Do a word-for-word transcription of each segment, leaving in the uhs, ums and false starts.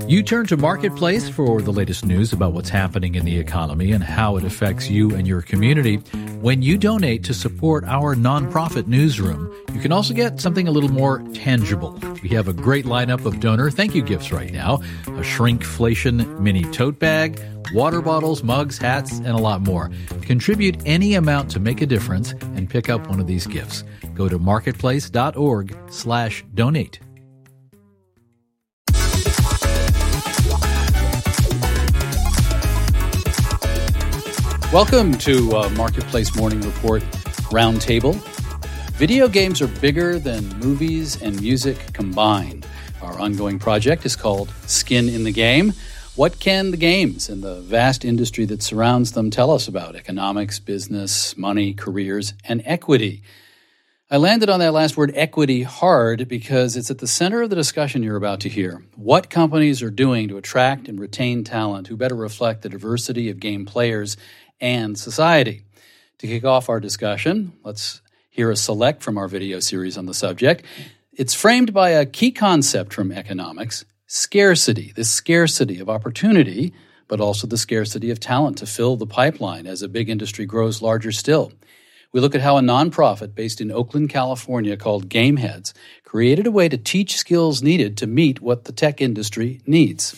You turn to Marketplace for the latest news about what's happening in the economy and how it affects you and your community. When you donate to support our nonprofit newsroom, you can also get something a little more tangible. We have a great lineup of donor thank you gifts right now. A shrinkflation mini tote bag, water bottles, mugs, hats, and a lot more. Contribute any amount to make a difference and pick up one of these gifts. Go to marketplace.org slash donate. Welcome to uh, Marketplace Morning Report Roundtable. Video games are bigger than movies and music combined. Our ongoing project is called Skin in the Game. What can the games and the vast industry that surrounds them tell us about economics, business, money, careers, and equity? I landed on that last word, equity, hard because it's at the center of the discussion you're about to hear. What companies are doing to attract and retain talent who better reflect the diversity of game players and society. To kick off our discussion, let's hear a select from our video series on the subject. It's framed by a key concept from economics, scarcity, the scarcity of opportunity, but also the scarcity of talent to fill the pipeline as a big industry grows larger still. We look at how a nonprofit based in Oakland, California called Gameheads created a way to teach skills needed to meet what the tech industry needs.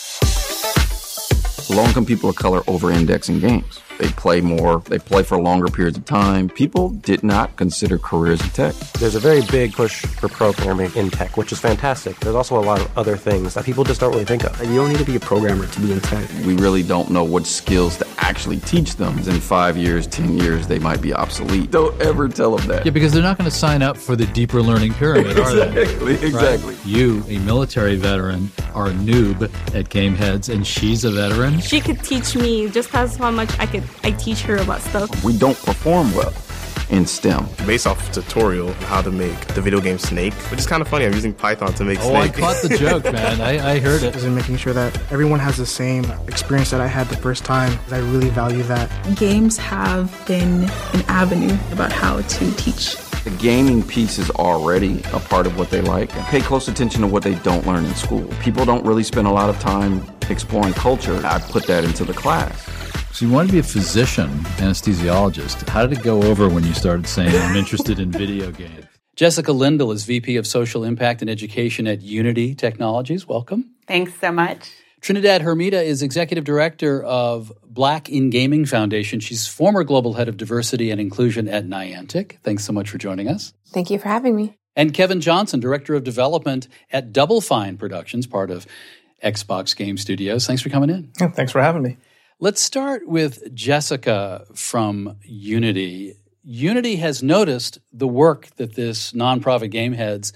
Low-income people of color over-index in games. They play more, they play for longer periods of time. People did not consider careers in tech. There's a very big push for programming in tech, which is fantastic. There's also a lot of other things that people just don't really think of. You don't need to be a programmer to be in tech. We really don't know what skills to actually teach them. In five years, ten years, they might be obsolete. Don't ever tell them that. Yeah, because they're not going to sign up for the deeper learning pyramid, are they? Exactly, exactly. Right? You, a military veteran, are a noob at Gameheads, and she's a veteran. She could teach me just as how much I could. I teach her about stuff. We don't perform well in STEM. Based off a tutorial on how to make the video game Snake, which is kind of funny. I'm using Python to make oh, Snake. Oh, I caught the joke, man. I, I heard it. And making sure that everyone has the same experience that I had the first time. I really value that. Games have been an avenue about how to teach. The gaming piece is already a part of what they like. And pay close attention to what they don't learn in school. People don't really spend a lot of time exploring culture. I put that into the class. So you wanted to be a physician, anesthesiologist. How did it go over when you started saying, I'm interested in video games? Jessica Lindell is V P of Social Impact and Education at Unity Technologies. Welcome. Thanks so much. Trinidad Hermida is Executive Director of Black in Gaming Foundation. She's former Global Head of Diversity and Inclusion at Niantic. Thanks so much for joining us. Thank you for having me. And Kevin Johnson, Director of Development at Double Fine Productions, part of Xbox Game Studios. Thanks for coming in. Yeah, thanks for having me. Let's start with Jessica from Unity. Unity has noticed the work that this nonprofit Gameheads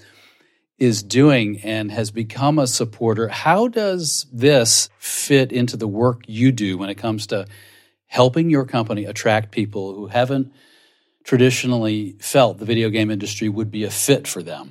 is doing and has become a supporter. How does this fit into the work you do when it comes to helping your company attract people who haven't traditionally felt the video game industry would be a fit for them?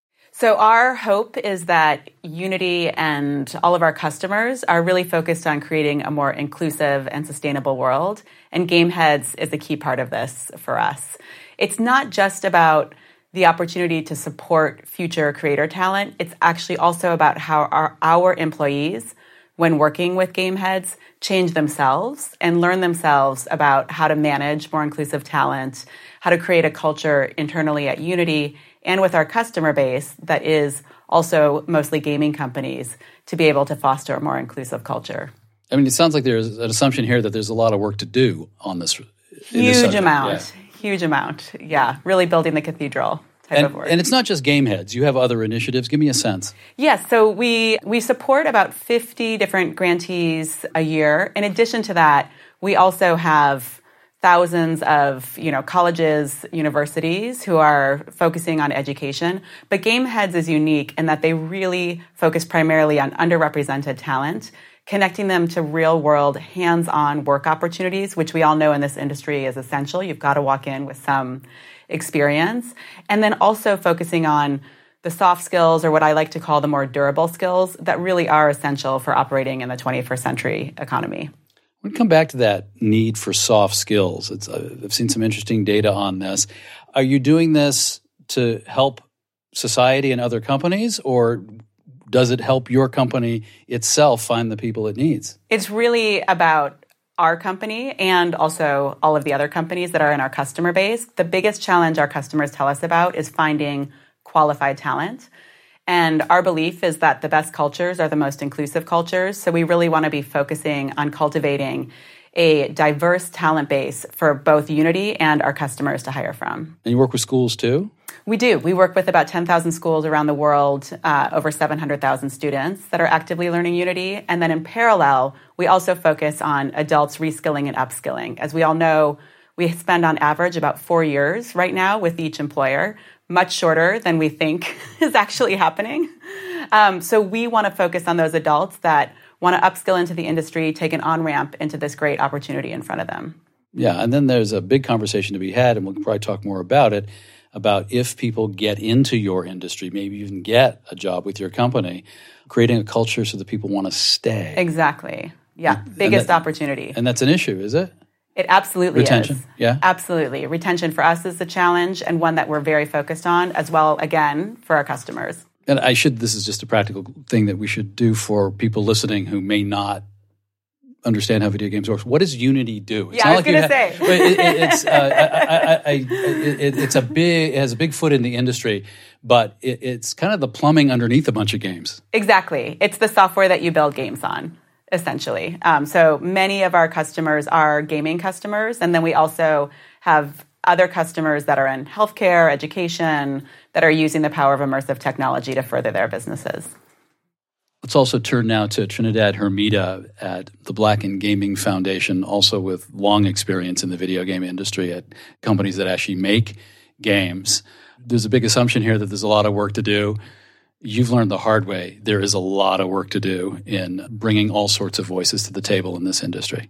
So our hope is that Unity and all of our customers are really focused on creating a more inclusive and sustainable world, and Gameheads is a key part of this for us. It's not just about the opportunity to support future creator talent. It's actually also about how our, our employees, when working with Gameheads, change themselves and learn themselves about how to manage more inclusive talent, how to create a culture internally at Unity and with our customer base that is also mostly gaming companies to be able to foster a more inclusive culture. I mean, it sounds like there's an assumption here that there's a lot of work to do on this. Huge this amount. Yeah. Huge amount. Yeah, really building the cathedral type and, of work. And it's not just Gameheads. You have other initiatives. Give me a sense. Yes, so we, we support about fifty different grantees a year. In addition to that, we also have thousands of, you know, colleges, universities who are focusing on education. But Gameheads is unique in that they really focus primarily on underrepresented talent, connecting them to real-world, hands-on work opportunities, which we all know in this industry is essential. You've got to walk in with some experience. And then also focusing on the soft skills, or what I like to call the more durable skills, that really are essential for operating in the twenty-first century economy. I want to come back to that need for soft skills. It's, uh, I've seen some interesting data on this. Are you doing this to help society and other companies, or does it help your company itself find the people it needs? It's really about our company and also all of the other companies that are in our customer base. The biggest challenge our customers tell us about is finding qualified talent. And our belief is that the best cultures are the most inclusive cultures. So we really want to be focusing on cultivating a diverse talent base for both Unity and our customers to hire from. And you work with schools too? We do. We work with about ten thousand schools around the world, uh, over seven hundred thousand students that are actively learning Unity. And then in parallel, we also focus on adults reskilling and upskilling. As we all know, we spend on average about four years right now with each employer, much shorter than we think is actually happening. Um, so we want to focus on those adults that want to upskill into the industry, take an on-ramp into this great opportunity in front of them. Yeah, and then there's a big conversation to be had, and we'll probably talk more about it, about if people get into your industry, maybe even get a job with your company, creating a culture so that people want to stay. Exactly. Yeah, and, biggest and that, opportunity. And that's an issue, is it? It absolutely Retention, is. yeah? Absolutely. Retention for us is a challenge and one that we're very focused on as well, again, for our customers. And I should, this is just a practical thing that we should do for people listening who may not understand how video games works. What does Unity do? It's yeah, I was going to say. But it, it, it's, uh, I, I, I, it, it's a big, it has a big foot in the industry, but it, it's kind of the plumbing underneath a bunch of games. Exactly. It's the software that you build games on, essentially. Um, so many of our customers are gaming customers, and then we also have other customers that are in healthcare, education, that are using the power of immersive technology to further their businesses. Let's also turn now to Trinidad Hermida at the Black and Gaming Foundation, also with long experience in the video game industry at companies that actually make games. There's a big assumption here that there's a lot of work to do. You've learned the hard way. There is a lot of work to do in bringing all sorts of voices to the table in this industry.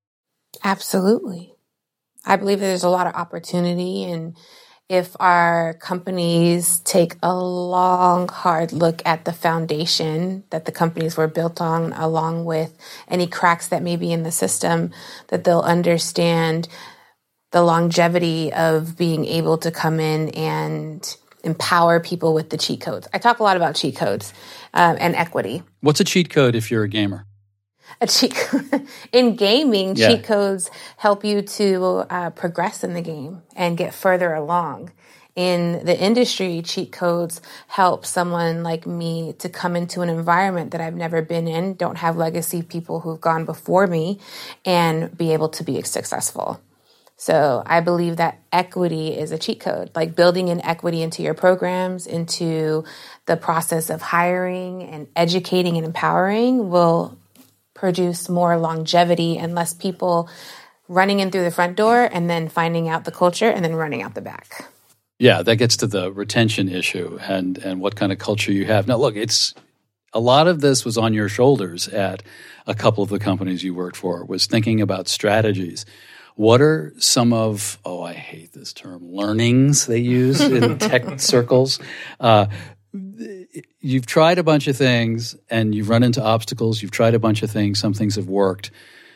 Absolutely. I believe there's a lot of opportunity, and if our companies take a long, hard look at the foundation that the companies were built on, along with any cracks that may be in the system, that they'll understand the longevity of being able to come in and empower people with the cheat codes. I talk a lot about cheat codes um, and equity. What's a cheat code if you're a gamer? A cheat code. In gaming, yeah. cheat codes help you to uh, progress in the game and get further along. In the industry, cheat codes help someone like me to come into an environment that I've never been in, don't have legacy people who've gone before me, and be able to be successful. So I believe that equity is a cheat code, like building in equity into your programs, into the process of hiring and educating and empowering will produce more longevity and less people running in through the front door and then finding out the culture and then running out the back. Yeah, that gets to the retention issue and, and what kind of culture you have. Now, look, it's a lot of this was on your shoulders at a couple of the companies you worked for, was thinking about strategies. What are some of, oh, I hate this term, learnings they use in tech circles? Uh, you've tried a bunch of things and you've run into obstacles. You've tried a bunch of things. Some things have worked.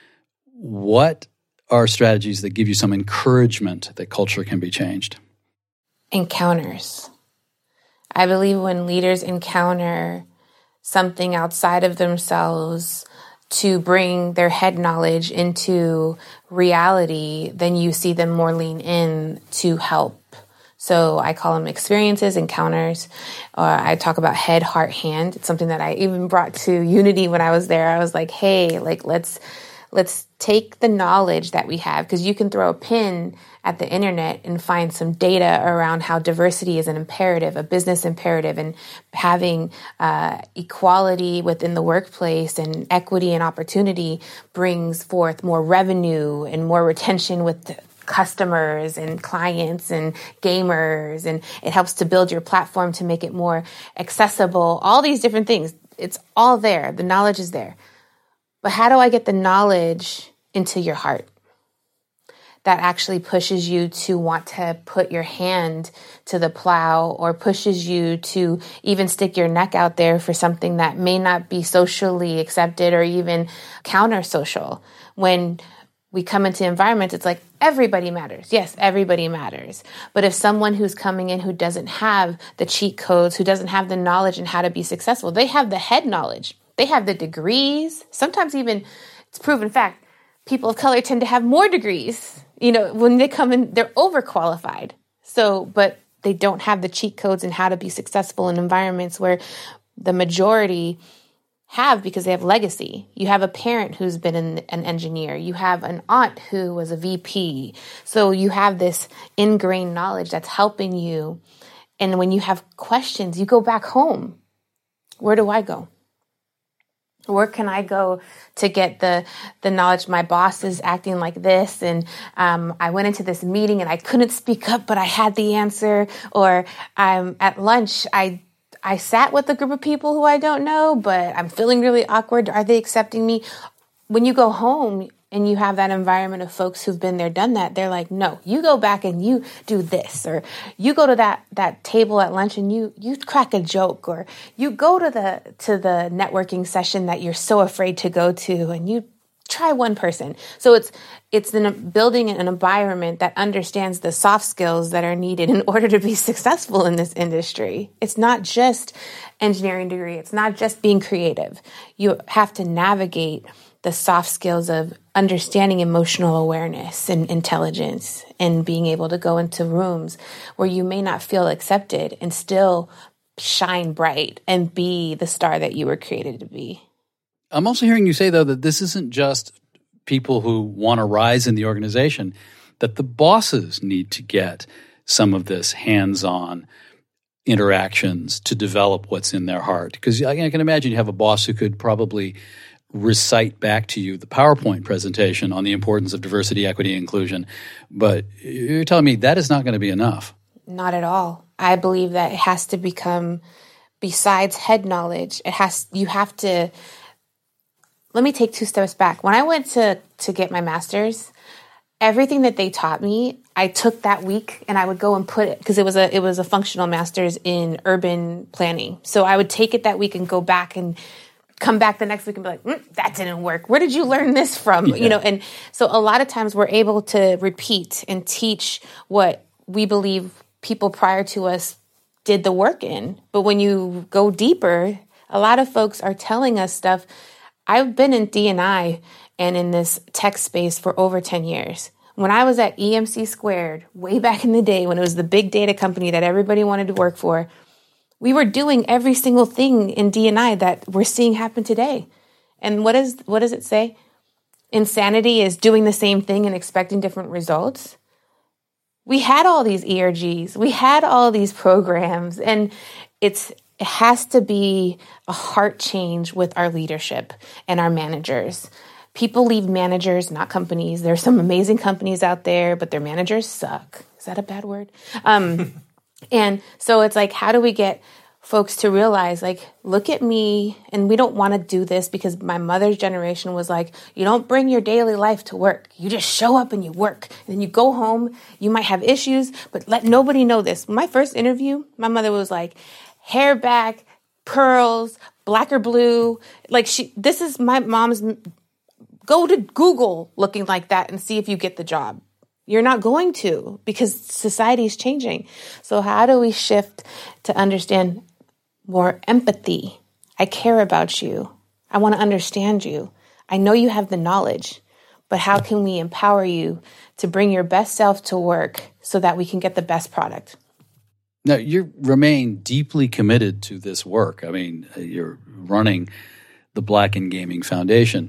What are strategies that give you some encouragement that culture can be changed? Encounters. I believe when leaders encounter something outside of themselves to bring their head knowledge into reality, then you see them more lean in to help. So I call them experiences, encounters. Or I talk about head, heart, hand. It's something that I even brought to Unity when I was there. I was like, hey, like let's let's take the knowledge that we have, because you can throw a pin at the internet and find some data around how diversity is an imperative, a business imperative, and having uh, equality within the workplace and equity and opportunity brings forth more revenue and more retention with customers and clients and gamers, and it helps to build your platform to make it more accessible, all these different things. It's all there. The knowledge is there. But how do I get the knowledge into your heart that actually pushes you to want to put your hand to the plow, or pushes you to even stick your neck out there for something that may not be socially accepted or even counter-social? When we come into environments, it's like everybody matters. Yes, everybody matters. But if someone who's coming in who doesn't have the cheat codes, who doesn't have the knowledge on how to be successful, they have the head knowledge. They have the degrees. Sometimes even, it's proven fact, people of color tend to have more degrees. You know, when they come in, they're overqualified. So, but they don't have the cheat codes and how to be successful in environments where the majority have, because they have legacy. You have a parent who's been an, an engineer. You have an aunt who was a V P. So you have this ingrained knowledge that's helping you. And when you have questions, you go back home. Where do I go? Where can I go to get the, the knowledge? My boss is acting like this, and um, I went into this meeting and I couldn't speak up, but I had the answer. Or um, at lunch, I I sat with a group of people who I don't know, but I'm feeling really awkward. Are they accepting me? When you go home and you have that environment of folks who've been there, done that, they're like, no, you go back and you do this, or you go to that that table at lunch and you you crack a joke, or you go to the to the networking session that you're so afraid to go to and you try one person. So it's it's in building an environment that understands the soft skills that are needed in order to be successful in this industry. It's not just engineering degree. It's not just being creative. You have to navigate the soft skills of understanding emotional awareness and intelligence, and being able to go into rooms where you may not feel accepted and still shine bright and be the star that you were created to be. I'm also hearing you say, though, that this isn't just people who want to rise in the organization, that the bosses need to get some of this hands-on interactions to develop what's in their heart. Because I can imagine you have a boss who could probably recite back to you the PowerPoint presentation on the importance of diversity, equity, and inclusion. But you're telling me that is not going to be enough. Not at all. I believe that it has to become, besides head knowledge, it has, you have to, let me take two steps back. When I went to, to get my master's, everything that they taught me, I took that week and I would go and put it, because it was a it was a functional master's in urban planning. So I would take it that week and go back and come back the next week and be like, mm, that didn't work. Where did you learn this from? Yeah. You know, and so a lot of times we're able to repeat and teach what we believe people prior to us did the work in. But when you go deeper, a lot of folks are telling us stuff. I've been in D and I and in this tech space for over ten years. When I was at E M C Squared, way back in the day when it was the big data company that everybody wanted to work for, we were doing every single thing in D and I that we're seeing happen today. And what is what does it say? Insanity is doing the same thing and expecting different results. We had all these E R Gs. We had all these programs. And it's it has to be a heart change with our leadership and our managers. People leave managers, not companies. There's some amazing companies out there, but their managers suck. Is that a bad word? Um, and so it's like, how do we get folks to realize, like, look at me, and we don't want to do this because my mother's generation was like, you don't bring your daily life to work. You just show up and you work. And then you go home. You might have issues, but let nobody know this. My first interview, my mother was like, hair back, pearls, black or blue. Like, she, this is my mom's, go to Google looking like that and see if you get the job. You're not going to, because society is changing. So how do we shift to understand more empathy? I care about you. I want to understand you. I know you have the knowledge, but how can we empower you to bring your best self to work so that we can get the best product? Now, you remain deeply committed to this work. I mean, you're running the Black in Gaming Foundation,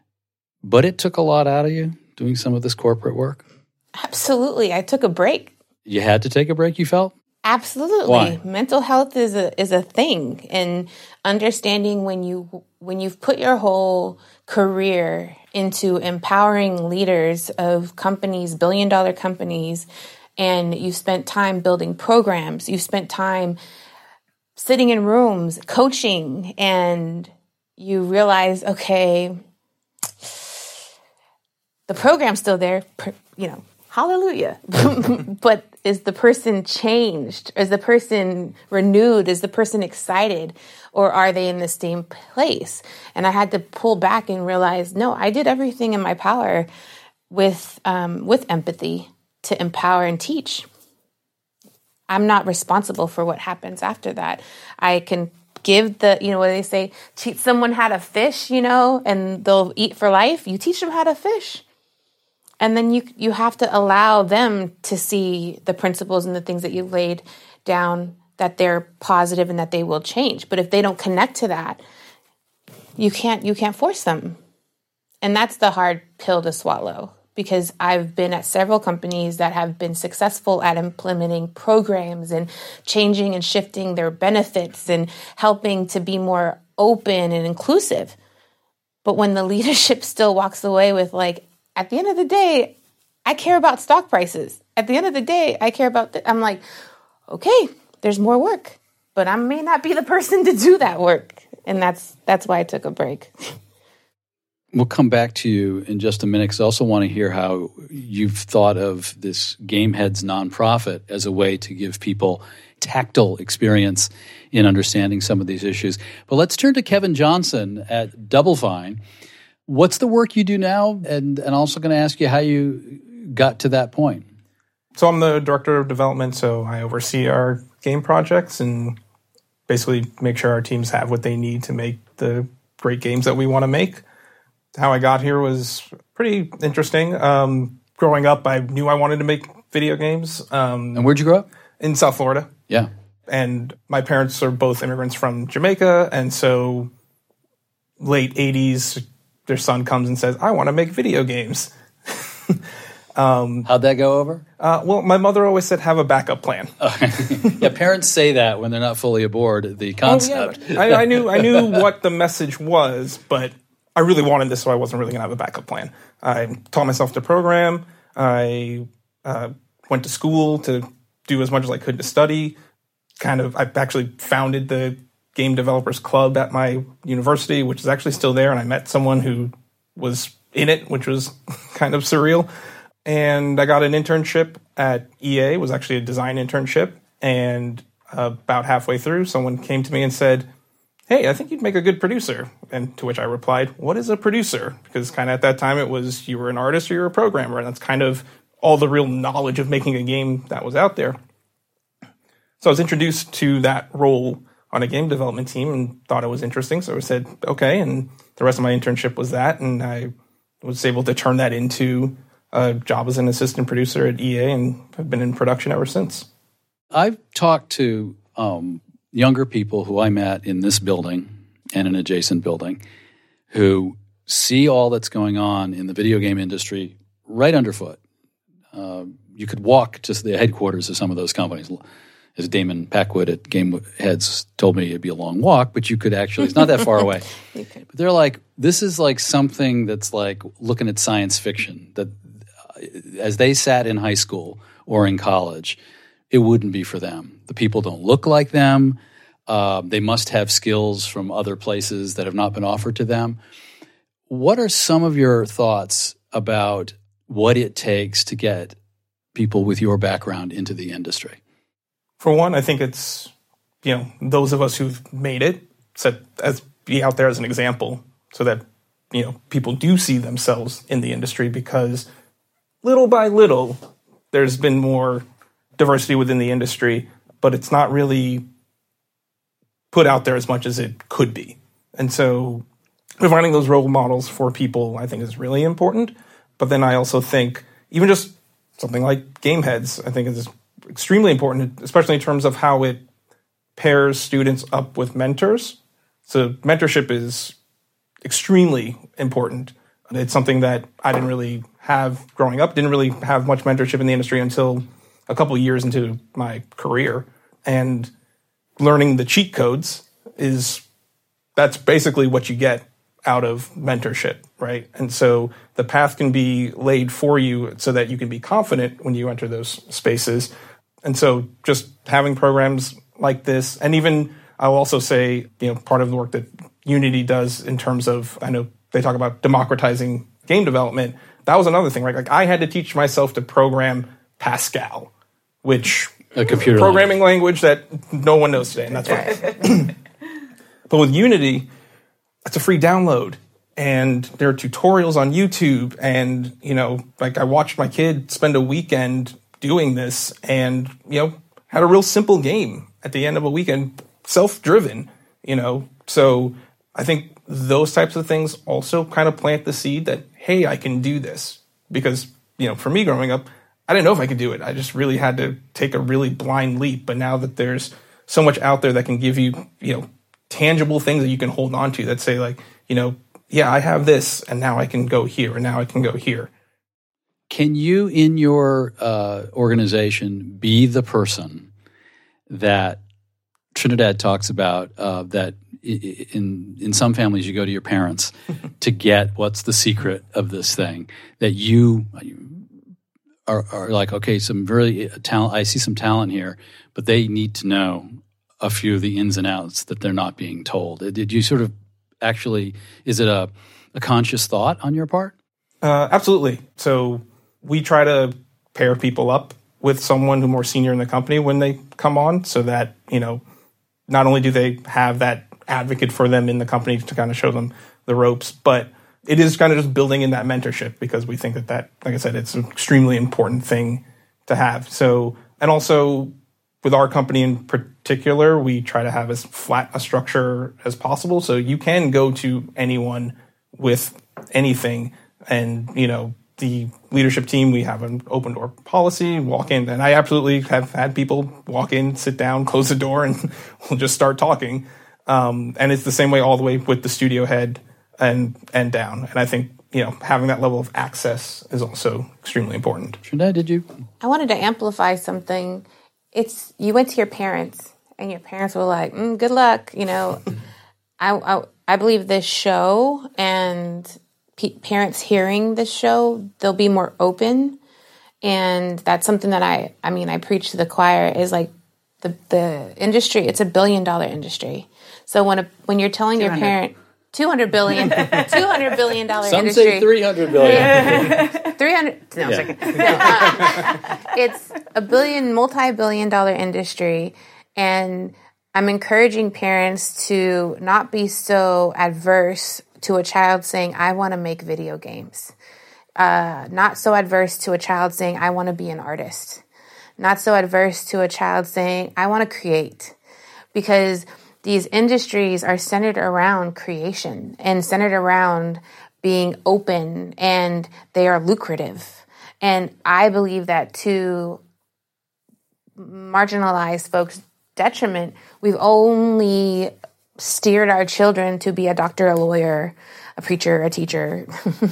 but it took a lot out of you doing some of this corporate work? Absolutely. I took a break. You had to take a break, you felt? Absolutely. Why? Mental health is a is a thing, and understanding when you when you've put your whole career into empowering leaders of companies, billion dollar companies, and you've spent time building programs, you've spent time sitting in rooms, coaching, and you realize, okay, the program's still there, you know, hallelujah. But is the person changed? Is the person renewed? Is the person excited? Or are they in the same place? And I had to pull back and realize, no, I did everything in my power with um, with empathy to empower and teach. I'm not responsible for what happens after that. I can give the, you know, what they say, teach someone how to fish, you know, and they'll eat for life. You teach them how to fish. And then you you have to allow them to see the principles and the things that you've laid down, that they're positive and that they will change. But if they don't connect to that, you can't you can't force them. And that's the hard pill to swallow, because I've been at several companies that have been successful at implementing programs and changing and shifting their benefits and helping to be more open and inclusive. But when the leadership still walks away with, like, at the end of the day, I care about stock prices. At the end of the day, I care about, th-. I'm like, okay, there's more work, but I may not be the person to do that work. And that's that's why I took a break. We'll come back to you in just a minute, because I also want to hear how you've thought of this Gameheads nonprofit as a way to give people tactile experience in understanding some of these issues. But let's turn to Kevin Johnson at Double Fine. What's the work you do now? And, and also going to ask you how you got to that point. So I'm the director of development, so I oversee our game projects and basically make sure our teams have what they need to make the great games that we want to make. How I got here was pretty interesting. Um, growing up, I knew I wanted to make video games. Um, and where'd you grow up? In South Florida. Yeah. And my parents are both immigrants from Jamaica, and so late eighties, their son comes and says, I want to make video games. Um, How'd that go over? Uh, well, my mother always said, have a backup plan. Yeah, parents say that when they're not fully aboard the concept. Oh, yeah. I, I knew I knew what the message was, but I really wanted this, so I wasn't really going to have a backup plan. I taught myself to program. I uh, went to school to do as much as I could to study. Kind of, I actually founded the Game Developers Club at my university, which is actually still there, and I met someone who was in it, which was kind of surreal. And I got an internship at E A. It was actually a design internship. And uh, about halfway through, someone came to me and said, hey, I think you'd make a good producer. And to which I replied, what is a producer? Because kind of at that time it was you were an artist or you were a programmer. And that's kind of all the real knowledge of making a game that was out there. So I was introduced to that role on a game development team and thought it was interesting. So I said, okay. And the rest of my internship was that. And I was able to turn that into a job as an assistant producer at E A, and I've been in production ever since. I've talked to um, younger people who I met in this building and an adjacent building who see all that's going on in the video game industry right underfoot. Uh, you could walk to the headquarters of some of those companies. As Damon Packwood at Gameheads told me, it'd be a long walk, but you could actually, it's not that far away. But they're like, this is like something that's like looking at science fiction, that as they sat in high school or in college, it wouldn't be for them. The people don't look like them. Uh, they must have skills from other places that have not been offered to them. What are some of your thoughts about what it takes to get people with your background into the industry? For one, I think it's, you know, those of us who've made it, set as be out there as an example so that, you know, people do see themselves in the industry, because little by little, there's been more diversity within the industry, but it's not really put out there as much as it could be. And so providing those role models for people, I think, is really important. But then I also think even just something like Gameheads, I think, is extremely important, especially in terms of how it pairs students up with mentors. So mentorship is extremely important. It's something that I didn't really have growing up, didn't really have much mentorship in the industry until a couple years into my career. And learning the cheat codes is, that's basically what you get out of mentorship, right? And so the path can be laid for you so that you can be confident when you enter those spaces. And so just having programs like this, and even I'll also say, you know, part of the work that Unity does in terms of, I know they talk about democratizing game development. That was another thing, right? Like I had to teach myself to program Pascal, which a computer programming language. language that no one knows today, and that's fine. But with Unity, it's a free download. and there are tutorials on YouTube, and, you know, like I watched my kid spend a weekend doing this and, you know, had a real simple game at the end of a weekend, self-driven, you know. So I think those types of things also kind of plant the seed that, hey, I can do this. Because, you know, for me growing up, I didn't know if I could do it. I just really had to take a really blind leap. But now that there's so much out there that can give you, you know, tangible things that you can hold on to that say, like, you know, yeah, I have this, and now I can go here, and now I can go here. Can you, in your uh, organization, be the person that Trinidad talks about, uh, that in in some families you go to your parents to get what's the secret of this thing, that you are, are like, okay, some very talent, I see some talent here, but they need to know a few of the ins and outs that they're not being told. Did you sort of actually, is it a, a conscious thought on your part? Uh, absolutely. So we try to pair people up with someone who's more senior in the company when they come on, so that, you know, not only do they have that advocate for them in the company to kind of show them the ropes, but it is kind of just building in that mentorship, because we think that that, like I said, it's an extremely important thing to have. So, and also with our company in particular, we try to have as flat a structure as possible. So you can go to anyone with anything. And, you know, the leadership team, we have an open door policy, walk in. And I absolutely have had people walk in, sit down, close the door, and we'll just start talking. Um, and it's the same way all the way with the studio head and and down. And I think, you know, having that level of access is also extremely important. Trinidad, did you? I wanted to amplify something. It's, you went to your parents, and your parents were like, mm, good luck. You know, I, I, I believe this show, and pe- parents hearing this show, they'll be more open. And that's something that I, I mean, I preach to the choir, is like the, the industry, it's a billion dollar industry. So when a, when you're telling your parent, two hundred billion dollars, two hundred billion dollars Some industry. say three hundred billion dollars. three hundred No, yeah. no uh, it's a billion, multi-billion dollar industry. And I'm encouraging parents to not be so adverse to a child saying, I want to make video games. Uh, not so adverse to a child saying, I want to be an artist. Not so adverse to a child saying, I want to create. Because these industries are centered around creation and centered around being open, and they are lucrative. And I believe that to marginalized folks' detriment, we've only steered our children to be a doctor, a lawyer, a preacher, a teacher.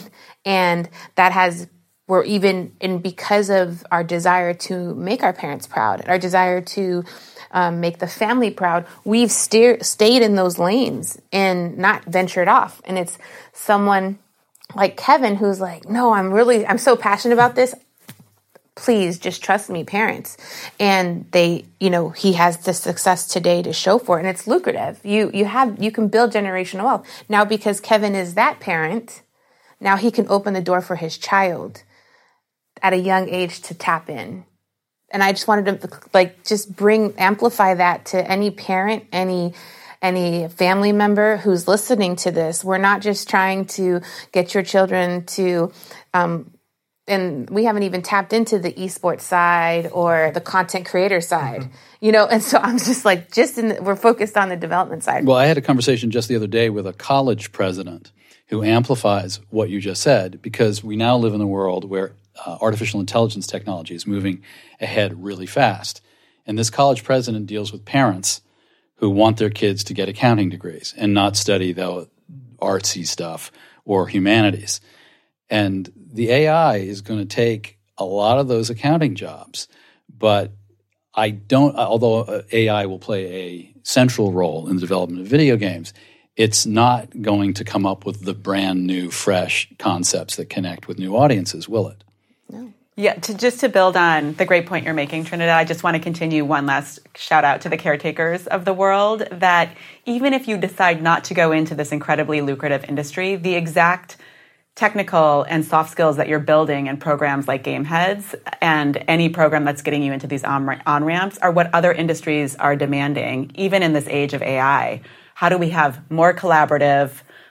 And that has, we're even, and because of our desire to make our parents proud, our desire to Um, make the family proud, we've steer, stayed in those lanes and not ventured off. And it's someone like Kevin who's like, no, I'm really, I'm so passionate about this. Please just trust me, parents. And they, you know, he has the success today to show for it, and it's lucrative. You, you have, you can build generational wealth. Now, because Kevin is that parent, now he can open the door for his child at a young age to tap in. And I just wanted to, like, just bring, amplify that to any parent, any any family member who's listening to this. We're not just trying to get your children to, um, and we haven't even tapped into the esports side or the content creator side, mm-hmm. you know. And so I'm just like, just in the, we're focused on the development side. Well, I had a conversation just the other day with a college president who amplifies what you just said, because we now live in a world where Uh, artificial intelligence technology is moving ahead really fast. And this college president deals with parents who want their kids to get accounting degrees and not study the artsy stuff or humanities. And the A I is going to take a lot of those accounting jobs. But I don't, although A I will play a central role in the development of video games, it's not going to come up with the brand new, fresh concepts that connect with new audiences, will it? No. Yeah, to, just to build on the great point you're making, Trinidad, I just want to continue one last shout out to the caretakers of the world, that even if you decide not to go into this incredibly lucrative industry, the exact technical and soft skills that you're building in programs like GameHeads and any program that's getting you into these on-ramps are what other industries are demanding, even in this age of A I. How do we have more collaborative,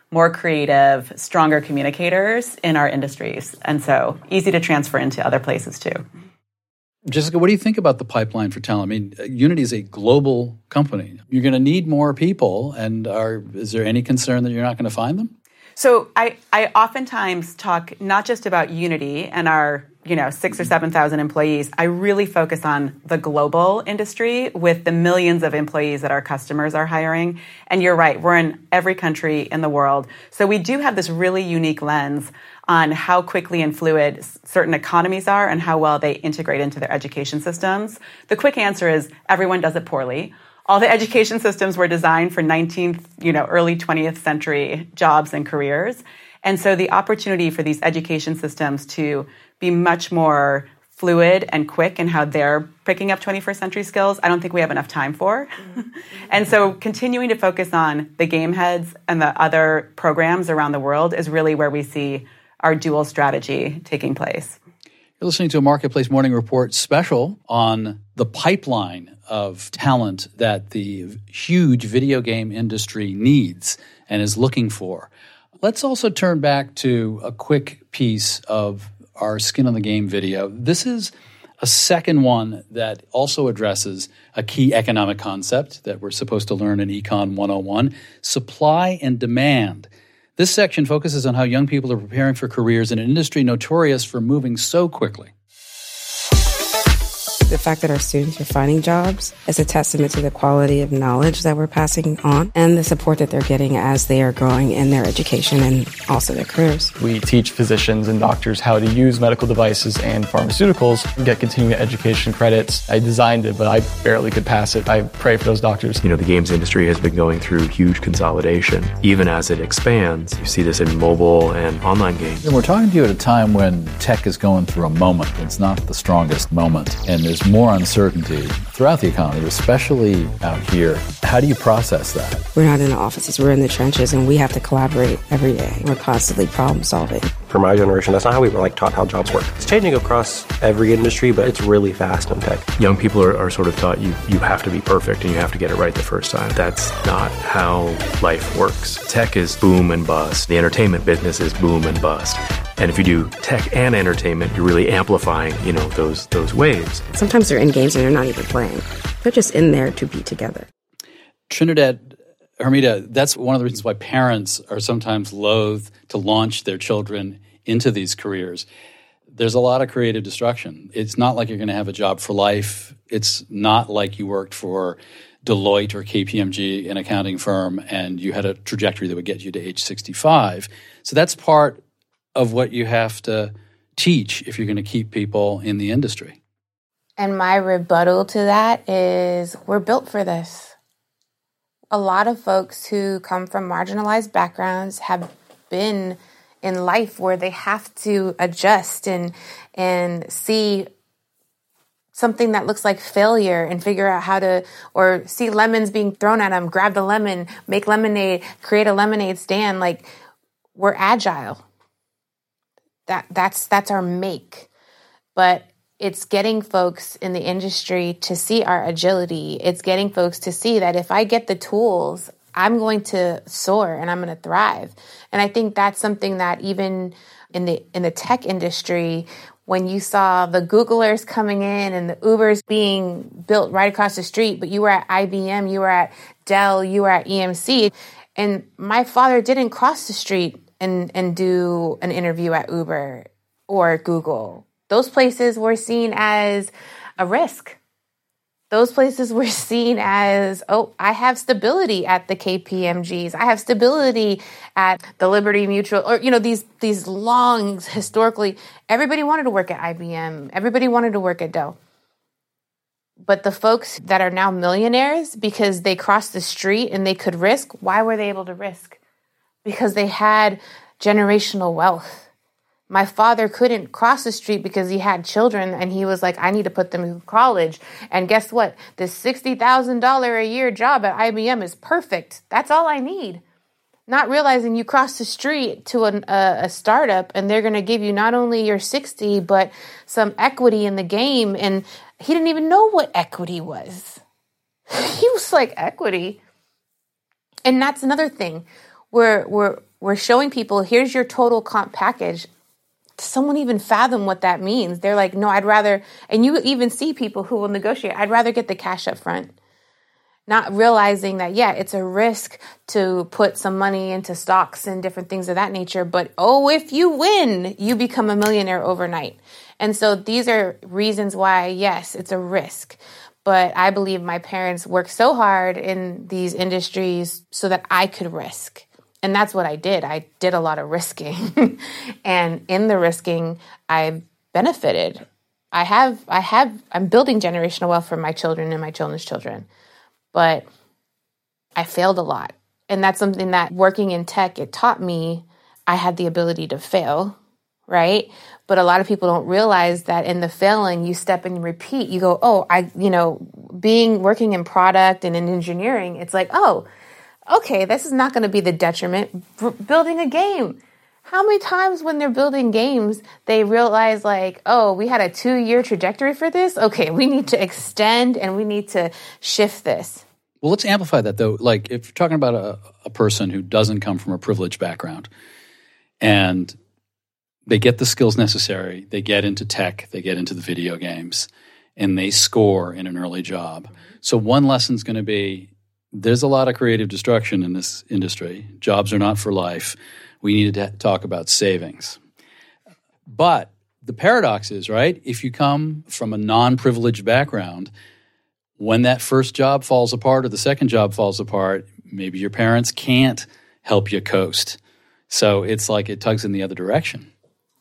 more creative, stronger communicators in our industries. And so easy to transfer into other places too. Jessica, what do you think about the pipeline for talent? I mean, Unity is a global company. You're going to need more people, and are is there any concern that you're not going to find them? So I, I oftentimes talk not just about Unity and our, you know, six or seven thousand employees. I really focus on the global industry with the millions of employees that our customers are hiring. And you're right, we're in every country in the world. So we do have this really unique lens on how quickly and fluid certain economies are and how well they integrate into their education systems. The quick answer is everyone does it poorly. All the education systems were designed for nineteenth, you know, early twentieth century jobs and careers. And so the opportunity for these education systems to be much more fluid and quick in how they're picking up twenty-first century skills, I don't think we have enough time for. Mm-hmm. And so continuing to focus on the game heads and the other programs around the world is really where we see our dual strategy taking place. You're listening to a Marketplace Morning Report special on the pipeline of talent that the huge video game industry needs and is looking for. Let's also turn back to a quick piece of our Skin in the Game video. This is a second one that also addresses a key economic concept that we're supposed to learn in Econ one oh one, supply and demand. This section focuses on how young people are preparing for careers in an industry notorious for moving so quickly. The fact that our students are finding jobs is a testament to the quality of knowledge that we're passing on and the support that they're getting as they are growing in their education and also their careers. We teach physicians and doctors how to use medical devices and pharmaceuticals and get continuing education credits. I designed it, but I barely could pass it. I pray for those doctors. You know, the games industry has been going through huge consolidation. Even as it expands, you see this in mobile and online games. And we're talking to you at a time when tech is going through a moment. It's not the strongest moment, and there's more uncertainty throughout the economy, especially out here. How do you process that? We're not in the offices, we're in the trenches, and we have to collaborate every day. We're constantly problem solving. For my generation, that's not how we were like taught how jobs work. It's changing across every industry, but it's really fast in tech. Young people are, are sort of taught you, you have to be perfect and you have to get it right the first time. That's not how life works. Tech is boom and bust. The entertainment business is boom and bust. And if you do tech and entertainment, you're really amplifying, you know, those those waves. Sometimes they're in games and they're not even playing. They're just in there to be together. Trinidad, Hermida, that's one of the reasons why parents are sometimes loath to launch their children into these careers. There's a lot of creative destruction. It's not like you're going to have a job for life. It's not like you worked for Deloitte or K P M G, an accounting firm, and you had a trajectory that would get you to age sixty-five. So that's part of what you have to teach if you're going to keep people in the industry. And my rebuttal to that is we're built for this. A lot of folks who come from marginalized backgrounds have been in life where they have to adjust and and see something that looks like failure and figure out how to, or see lemons being thrown at them, grab the lemon, make lemonade, create a lemonade stand. Like, we're agile. That that's that's our make. But it's getting folks in the industry to see our agility. It's getting folks to see that if I get the tools, I'm going to soar and I'm going to thrive. And I think that's something that even in the in the tech industry, when you saw the Googlers coming in and the Ubers being built right across the street, but you were at I B M, you were at Dell, you were at E M C, and my father didn't cross the street and, and do an interview at Uber or Google. Those places were seen as a risk. Those places were seen as, oh, I have stability at the K P M Gs. I have stability at the Liberty Mutual, or, you know, these these long, historically, everybody wanted to work at I B M. Everybody wanted to work at Dell. But the folks that are now millionaires because they crossed the street and they could risk, why were they able to risk? Because they had generational wealth. My father couldn't cross the street because he had children and he was like, I need to put them in college. And guess what? This sixty thousand dollars a year job at I B M is perfect. That's all I need. Not realizing you cross the street to an, a, a startup and they're going to give you not only your sixty, but some equity in the game. And he didn't even know what equity was. He was like, equity? And that's another thing. We're, we're, we're showing people, here's your total comp package. Does someone even fathom what that means? They're like, no, I'd rather, and you even see people who will negotiate, I'd rather get the cash up front. Not realizing that, yeah, it's a risk to put some money into stocks and different things of that nature. But, oh, if you win, you become a millionaire overnight. And so these are reasons why, yes, it's a risk. But I believe my parents worked so hard in these industries so that I could risk. And that's what I did. I did a lot of risking. And in the risking, I benefited. I have, I have, I'm building generational wealth for my children and my children's children. But I failed a lot. And that's something that working in tech, it taught me I had the ability to fail, right? But a lot of people don't realize that in the failing, you step and repeat. You go, oh, I, you know, being, working in product and in engineering, it's like, oh, okay, this is not going to be the detriment. B- building a game. How many times when they're building games, they realize like, oh, we had a two-year trajectory for this? Okay, we need to extend and we need to shift this. Well, let's amplify that, though. Like, if you're talking about a, a person who doesn't come from a privileged background and they get the skills necessary, they get into tech, they get into the video games, and they score in an early job. So one lesson's going to be, there's a lot of creative destruction in this industry. Jobs are not for life. We need to talk about savings. But the paradox is, right, if you come from a non-privileged background, when that first job falls apart or the second job falls apart, maybe your parents can't help you coast. So it's like it tugs in the other direction.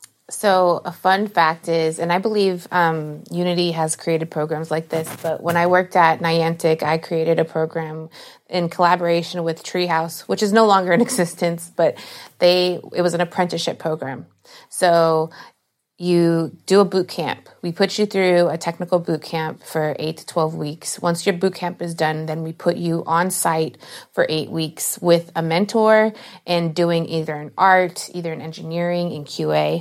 So a fun fact is, and I believe um, Unity has created programs like this, but when I worked at Niantic, I created a program in collaboration with Treehouse, which is no longer in existence, but they it was an apprenticeship program. So you do a boot camp. We put you through a technical boot camp for eight to twelve weeks. Once your boot camp is done, then we put you on site for eight weeks with a mentor and doing either an art, either in engineering, in Q A.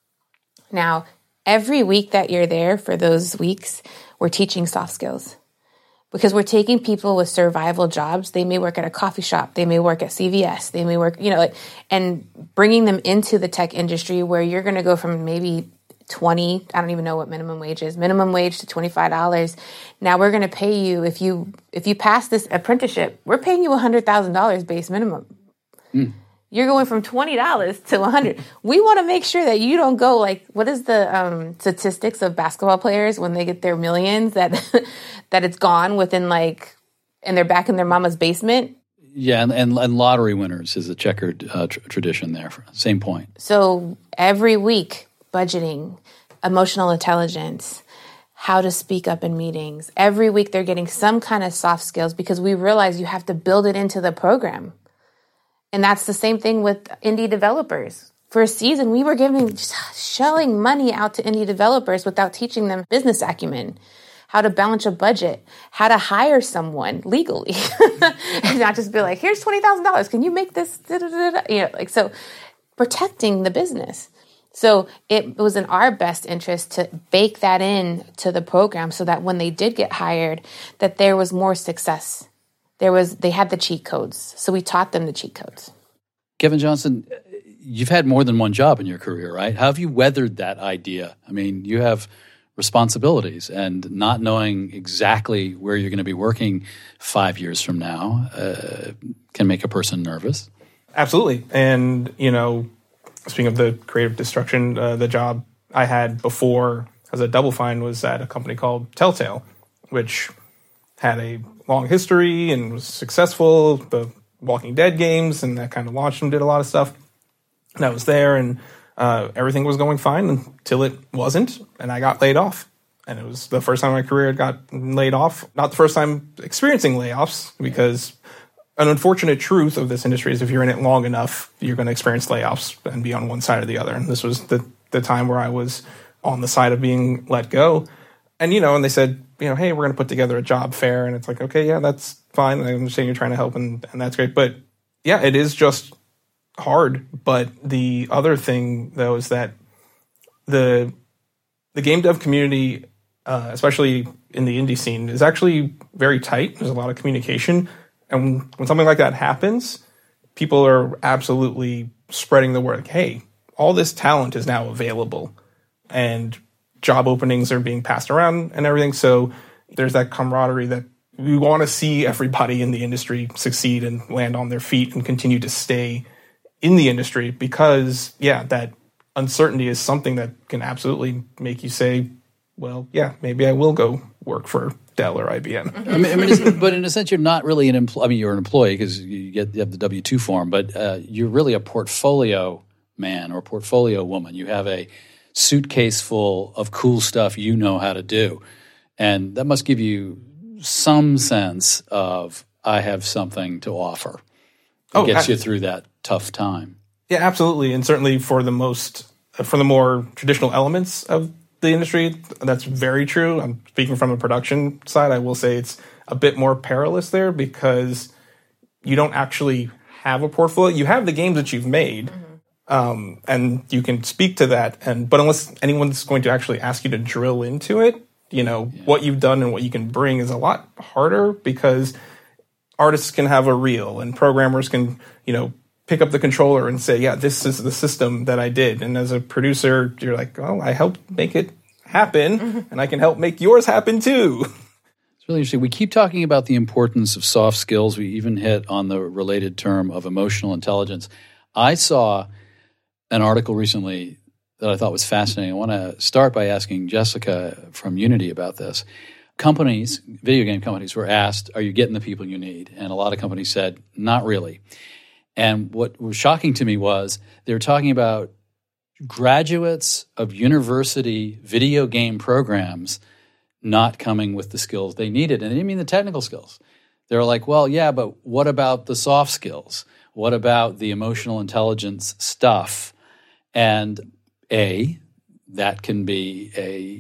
Now, every week that you're there for those weeks, we're teaching soft skills because we're taking people with survival jobs. They may work at a coffee shop. They may work at C V S. They may work, you know, like, and bringing them into the tech industry where you're going to go from maybe twenty, I don't even know what minimum wage is, minimum wage to twenty-five dollars. Now we're going to pay you, if you, if you pass this apprenticeship, we're paying you one hundred thousand dollars base minimum. Mm. You're going from twenty dollars to one hundred dollars. We want to make sure that you don't go like, what is the um, statistics of basketball players when they get their millions, that that it's gone within like, and they're back in their mama's basement? Yeah, and, and, and lottery winners is a checkered uh, tr- tradition there. Same point. So every week, budgeting, emotional intelligence, how to speak up in meetings. Every week they're getting some kind of soft skills because we realize you have to build it into the program. And that's the same thing with indie developers. For a season, we were giving, shelling money out to indie developers without teaching them business acumen, how to balance a budget, how to hire someone legally, and not just be like, here's twenty thousand dollars. Can you make this? Da, da, da, da. You know, like, so protecting the business. So it was in our best interest to bake that in to the program so that when they did get hired, that there was more success. There was, they had the cheat codes. So we taught them the cheat codes. Kevin Johnson, you've had more than one job in your career, right? How have you weathered that idea? I mean, you have responsibilities, and not knowing exactly where you're going to be working five years from now uh, can make a person nervous. Absolutely. And, you know, speaking of the creative destruction, uh, the job I had before as a Double Fine was at a company called Telltale, which had a long history and was successful, the Walking Dead games, and that kind of launched and did a lot of stuff. And I was there, and uh, everything was going fine until it wasn't, and I got laid off. And it was the first time in my career I got laid off. Not the first time experiencing layoffs, because an unfortunate truth of this industry is if you're in it long enough, you're going to experience layoffs and be on one side or the other. And this was the, the time where I was on the side of being let go. And, you know, and they said, you know, hey, we're going to put together a job fair. And it's like, okay, yeah, that's fine. I understand you're trying to help, and, and that's great. But, yeah, it is just hard. But the other thing, though, is that the the game dev community, uh, especially in the indie scene, is actually very tight. There's a lot of communication. And when something like that happens, people are absolutely spreading the word. Like, hey, all this talent is now available, and job openings are being passed around and everything. So there's that camaraderie that we want to see everybody in the industry succeed and land on their feet and continue to stay in the industry, because, yeah, that uncertainty is something that can absolutely make you say, well, yeah, maybe I will go work for Dell or I B M. I mean, I mean it's, but in a sense, you're not really an employee. I mean, you're an employee because you get you have the W two form, but uh, you're really a portfolio man or portfolio woman. You have a suitcase full of cool stuff you know how to do, and that must give you some sense of, I have something to offer. It oh, gets I, you through that tough time. Yeah, absolutely. And certainly for the most, for the more traditional elements of the industry, that's very true. I'm speaking from a production side. I will say it's a bit more perilous there because you don't actually have a portfolio. You have the games that you've made, mm-hmm. um, and you can speak to that. And but unless anyone's going to actually ask you to drill into it, you know, yeah. what you've done and what you can bring is a lot harder, because artists can have a reel and programmers can, you know, pick up the controller and say, yeah, this is the system that I did. And as a producer, you're like, oh, I helped make it happen, mm-hmm. and I can help make yours happen too. It's really interesting. We keep talking about the importance of soft skills. We even hit on the related term of emotional intelligence. I saw an article recently that I thought was fascinating. I want to start by asking Jessica from Unity about this. Companies, video game companies, were asked, are you getting the people you need? And a lot of companies said, not really. And what was shocking to me was they were talking about graduates of university video game programs not coming with the skills they needed. And they didn't mean the technical skills. They were like, well, yeah, but what about the soft skills? What about the emotional intelligence stuff? And A, that can be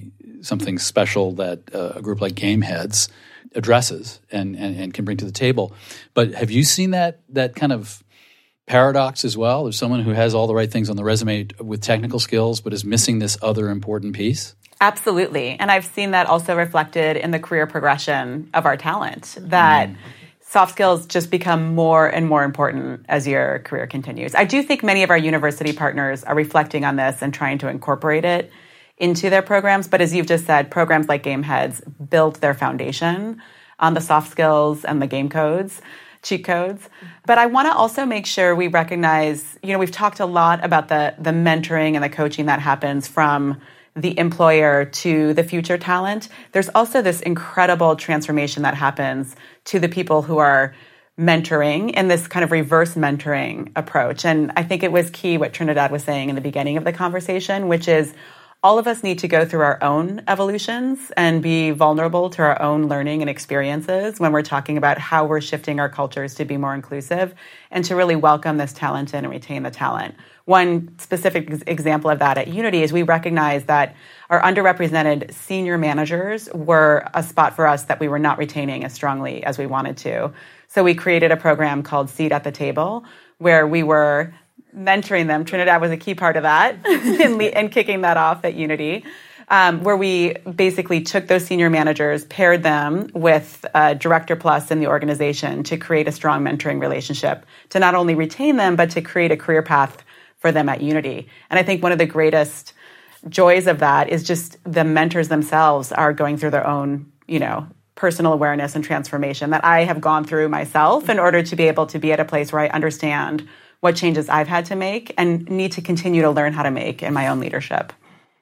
a something special that uh, a group like Gameheads addresses and, and, and can bring to the table. But have you seen that that kind of paradox as well? There's someone who has all the right things on the resume with technical skills but is missing this other important piece? Absolutely. And I've seen that also reflected in the career progression of our talent, that mm. soft skills just become more and more important as your career continues. I do think many of our university partners are reflecting on this and trying to incorporate it into their programs. But as you've just said, programs like Gameheads build their foundation on the soft skills and the game codes, cheat codes. But I want to also make sure we recognize, you know, we've talked a lot about the the mentoring and the coaching that happens from the employer to the future talent. There's also this incredible transformation that happens to the people who are mentoring in this kind of reverse mentoring approach. And I think it was key what Trinidad was saying in the beginning of the conversation, which is all of us need to go through our own evolutions and be vulnerable to our own learning and experiences when we're talking about how we're shifting our cultures to be more inclusive and to really welcome this talent in and retain the talent. One specific example of that at Unity is we recognize that our underrepresented senior managers were a spot for us that we were not retaining as strongly as we wanted to. So we created a program called Seat at the Table, where we were mentoring them. Trinidad was a key part of that and, and kicking that off at Unity, um, where we basically took those senior managers, paired them with a Director Plus in the organization to create a strong mentoring relationship, to not only retain them, but to create a career path for them at Unity. And I think one of the greatest joys of that is just the mentors themselves are going through their own, you know, personal awareness and transformation that I have gone through myself in order to be able to be at a place where I understand what changes I've had to make and need to continue to learn how to make in my own leadership.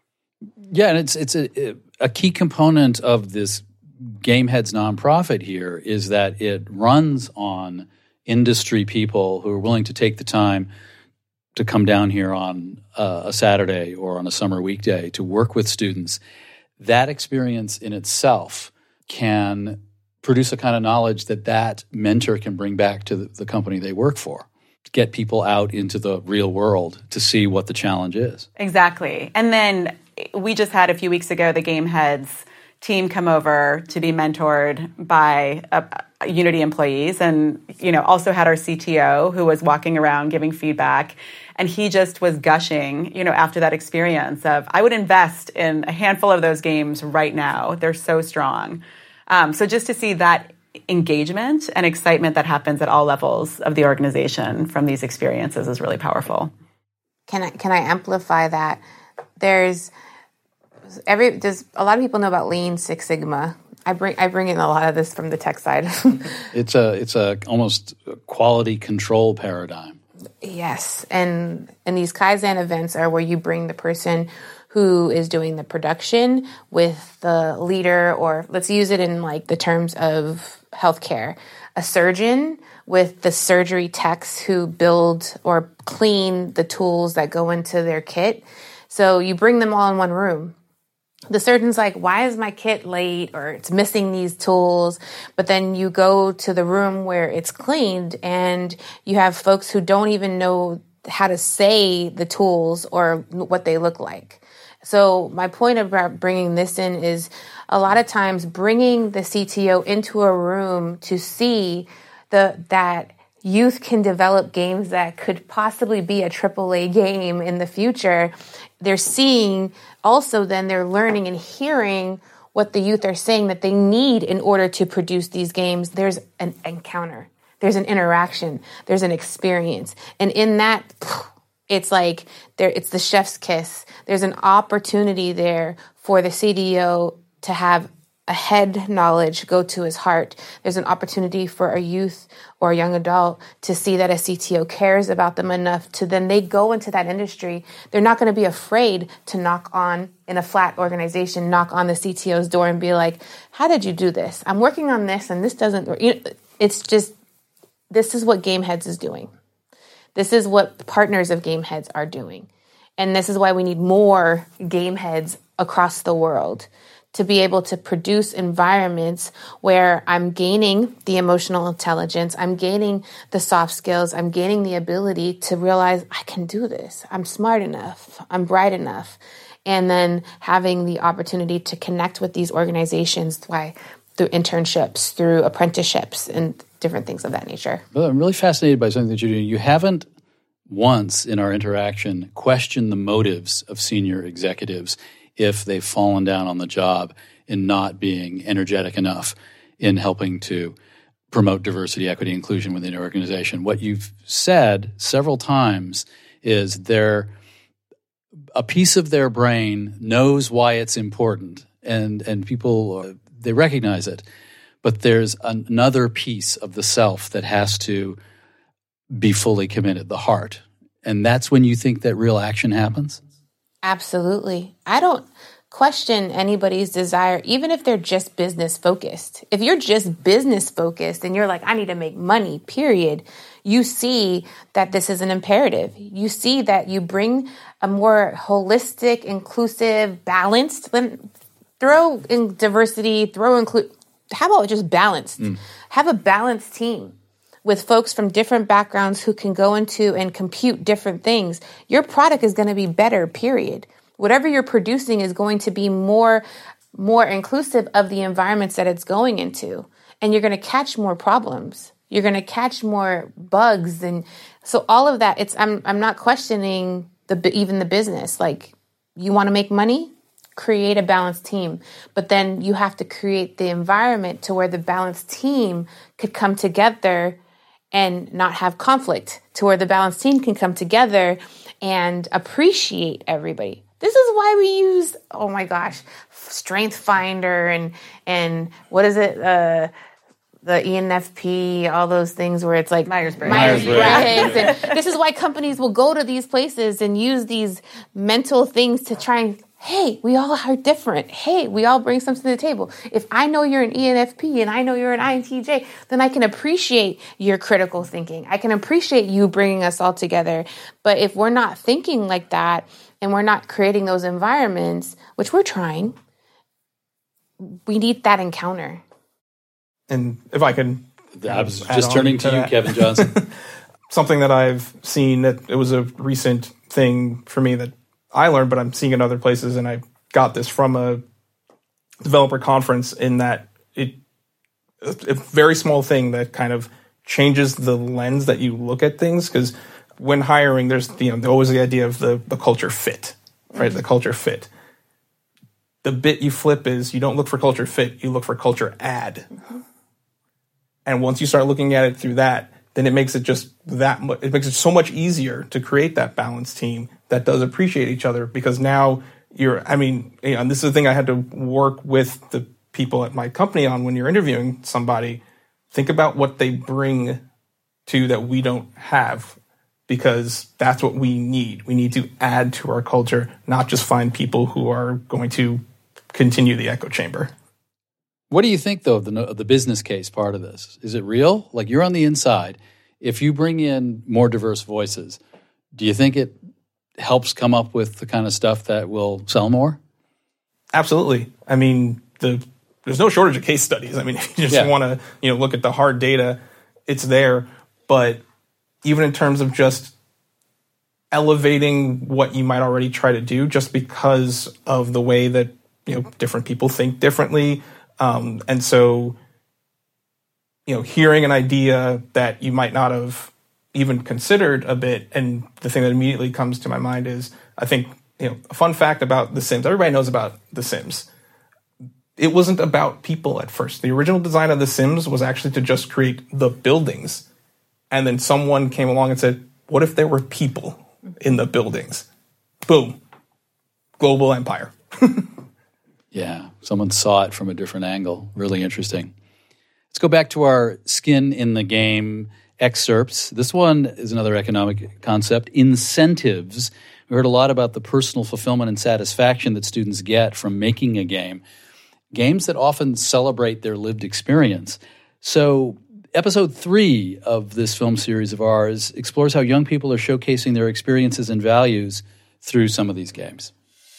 Yeah, and it's it's a, a key component of this Gameheads nonprofit here is that it runs on industry people who are willing to take the time to come down here on uh, a Saturday or on a summer weekday to work with students. That experience in itself can produce a kind of knowledge that that mentor can bring back to the, the company they work for. Get people out into the real world to see what the challenge is. Exactly. And then we just had a few weeks ago the Gameheads team come over to be mentored by uh, Unity employees, and you know also had our C T O who was walking around giving feedback, and he just was gushing, you know, after that experience of, I would invest in a handful of those games right now. They're so strong. Um, so just to see that engagement and excitement that happens at all levels of the organization from these experiences is really powerful. Can I, can I amplify that? There's every there's a lot of people know about Lean Six Sigma. I bring I bring in a lot of this from the tech side. It's a it's a almost quality control paradigm. Yes, and and these Kaizen events are where you bring the person who is doing the production with the leader, or let's use it in like the terms of healthcare, a surgeon with the surgery techs who build or clean the tools that go into their kit. So you bring them all in one room. The surgeon's like, why is my kit late, or it's missing these tools? But then you go to the room where it's cleaned and you have folks who don't even know how to say the tools or what they look like. So my point about bringing this in is a lot of times bringing the C T O into a room to see the that youth can develop games that could possibly be a triple A game in the future. They're seeing also then they're learning and hearing what the youth are saying that they need in order to produce these games. There's an encounter. There's an interaction. There's an experience. And in that, it's like there. It's the chef's kiss. There's an opportunity there for the C D O to have a head knowledge go to his heart. There's an opportunity for a youth or a young adult to see that a C T O cares about them enough to then they go into that industry. They're not going to be afraid to knock on, in a flat organization, knock on the C T O's door and be like, how did you do this? I'm working on this and this doesn't, you know, it's just, this is what GameHeads is doing. This is what partners of GameHeads are doing. And this is why we need more GameHeads across the world to be able to produce environments where I'm gaining the emotional intelligence, I'm gaining the soft skills, I'm gaining the ability to realize I can do this. I'm smart enough. I'm bright enough. And then having the opportunity to connect with these organizations why, through internships, through apprenticeships, and different things of that nature. Well, I'm really fascinated by something that you're doing. You haven't once in our interaction questioned the motives of senior executives if they've fallen down on the job in not being energetic enough in helping to promote diversity, equity, inclusion within your organization. What you've said several times is there a piece of their brain knows why it's important, and and people, uh, they recognize it. But there's another piece of the self that has to be fully committed, the heart. And that's when you think that real action happens? Absolutely. I don't question anybody's desire, even if they're just business focused. If you're just business focused and you're like, I need to make money, period, you see that this is an imperative. You see that you bring a more holistic, inclusive, balanced, then throw in diversity, throw include. How about just balanced? Mm. Have a balanced team with folks from different backgrounds who can go into and compute different things. Your product is going to be better, period. Whatever you're producing is going to be more, more inclusive of the environments that it's going into. And you're going to catch more problems. You're going to catch more bugs. And so all of that, it's I'm I'm not questioning the even the business. Like, you want to make money? Create a balanced team. But then you have to create the environment to where the balanced team could come together and not have conflict, to where the balanced team can come together and appreciate everybody. This is why we use, oh my gosh, Strength Finder and and what is it, uh, the E N F P, all those things where it's like Myers-Briggs. Myers-Briggs. And this is why companies will go to these places and use these mental things to try and, hey, we all are different. Hey, we all bring something to the table. If I know you're an E N F P and I know you're an I N T J, then I can appreciate your critical thinking. I can appreciate you bringing us all together. But if we're not thinking like that and we're not creating those environments, which we're trying, we need that encounter. And if I can, I was just turning to, to you, that. Kevin Johnson. Something that I've seen, that it was a recent thing for me that I learned, but I'm seeing in other places, and I got this from a developer conference, in that it a very small thing that kind of changes the lens that you look at things. Because when hiring, there's you know always the idea of the, the culture fit, right? Mm-hmm. The culture fit. The bit you flip is you don't look for culture fit, you look for culture add. Mm-hmm. And once you start looking at it through that, then it makes it just that much, it makes it so much easier to create that balanced team that does appreciate each other, because now you're, I mean, you know, and this is the thing I had to work with the people at my company on when you're interviewing somebody. Think about what they bring to that we don't have, because that's what we need. We need to add to our culture, not just find people who are going to continue the echo chamber. What do you think, though, of the, of the business case part of this? Is it real? Like, you're on the inside. If you bring in more diverse voices, do you think it helps come up with the kind of stuff that will sell more? Absolutely. I mean, the there's no shortage of case studies. I mean, if you just Yeah. want to, you know, look at the hard data, it's there. But even in terms of just elevating what you might already try to do, just because of the way that, you know, different people think differently. Um, and so, you know, hearing an idea that you might not have even considered a bit, and the thing that immediately comes to my mind is, I think, you know, a fun fact about The Sims. Everybody knows about The Sims. It wasn't about people at first. The original design of The Sims was actually to just create the buildings. And then someone came along and said, what if there were people in the buildings? Boom. Global empire. Yeah, someone saw it from a different angle. Really interesting. Let's go back to our skin in the game excerpts. This one is another economic concept, incentives. We heard a lot about the personal fulfillment and satisfaction that students get from making a game, games that often celebrate their lived experience. So episode three of this film series of ours explores how young people are showcasing their experiences and values through some of these games.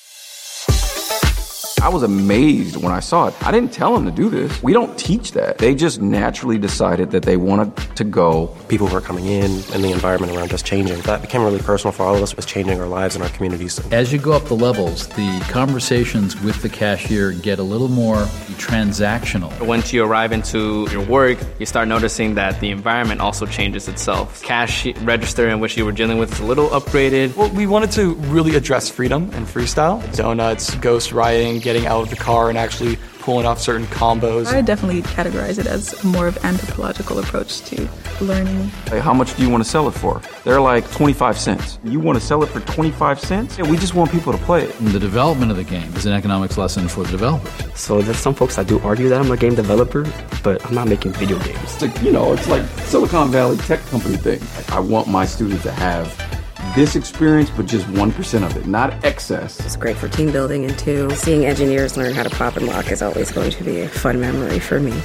I was amazed when I saw it. I didn't tell them to do this. We don't teach that. They just naturally decided that they wanted to go. People were coming in and the environment around us changing. That became really personal for all of us. It was changing our lives and our communities. As you go up the levels, the conversations with the cashier get a little more transactional. Once you arrive into your work, you start noticing that the environment also changes itself. Cash register in which you were dealing with is a little upgraded. Well, we wanted to really address freedom and freestyle. Donuts, ghost riding, getting out of the car and actually pulling off certain combos. I definitely categorize it as more of anthropological approach to learning. Hey, how much do you want to sell it for? They're like twenty-five cents. You want to sell it for twenty-five cents? Yeah, we just want people to play it. And the development of the game is an economics lesson for the developers. So there's some folks that do argue that I'm a game developer, but I'm not making video games. It's like, you know, it's like Silicon Valley tech company thing. I want my students to have this experience, but just one percent of it, not excess. It's great for team building, and two, seeing engineers learn how to pop and lock is always going to be a fun memory for me.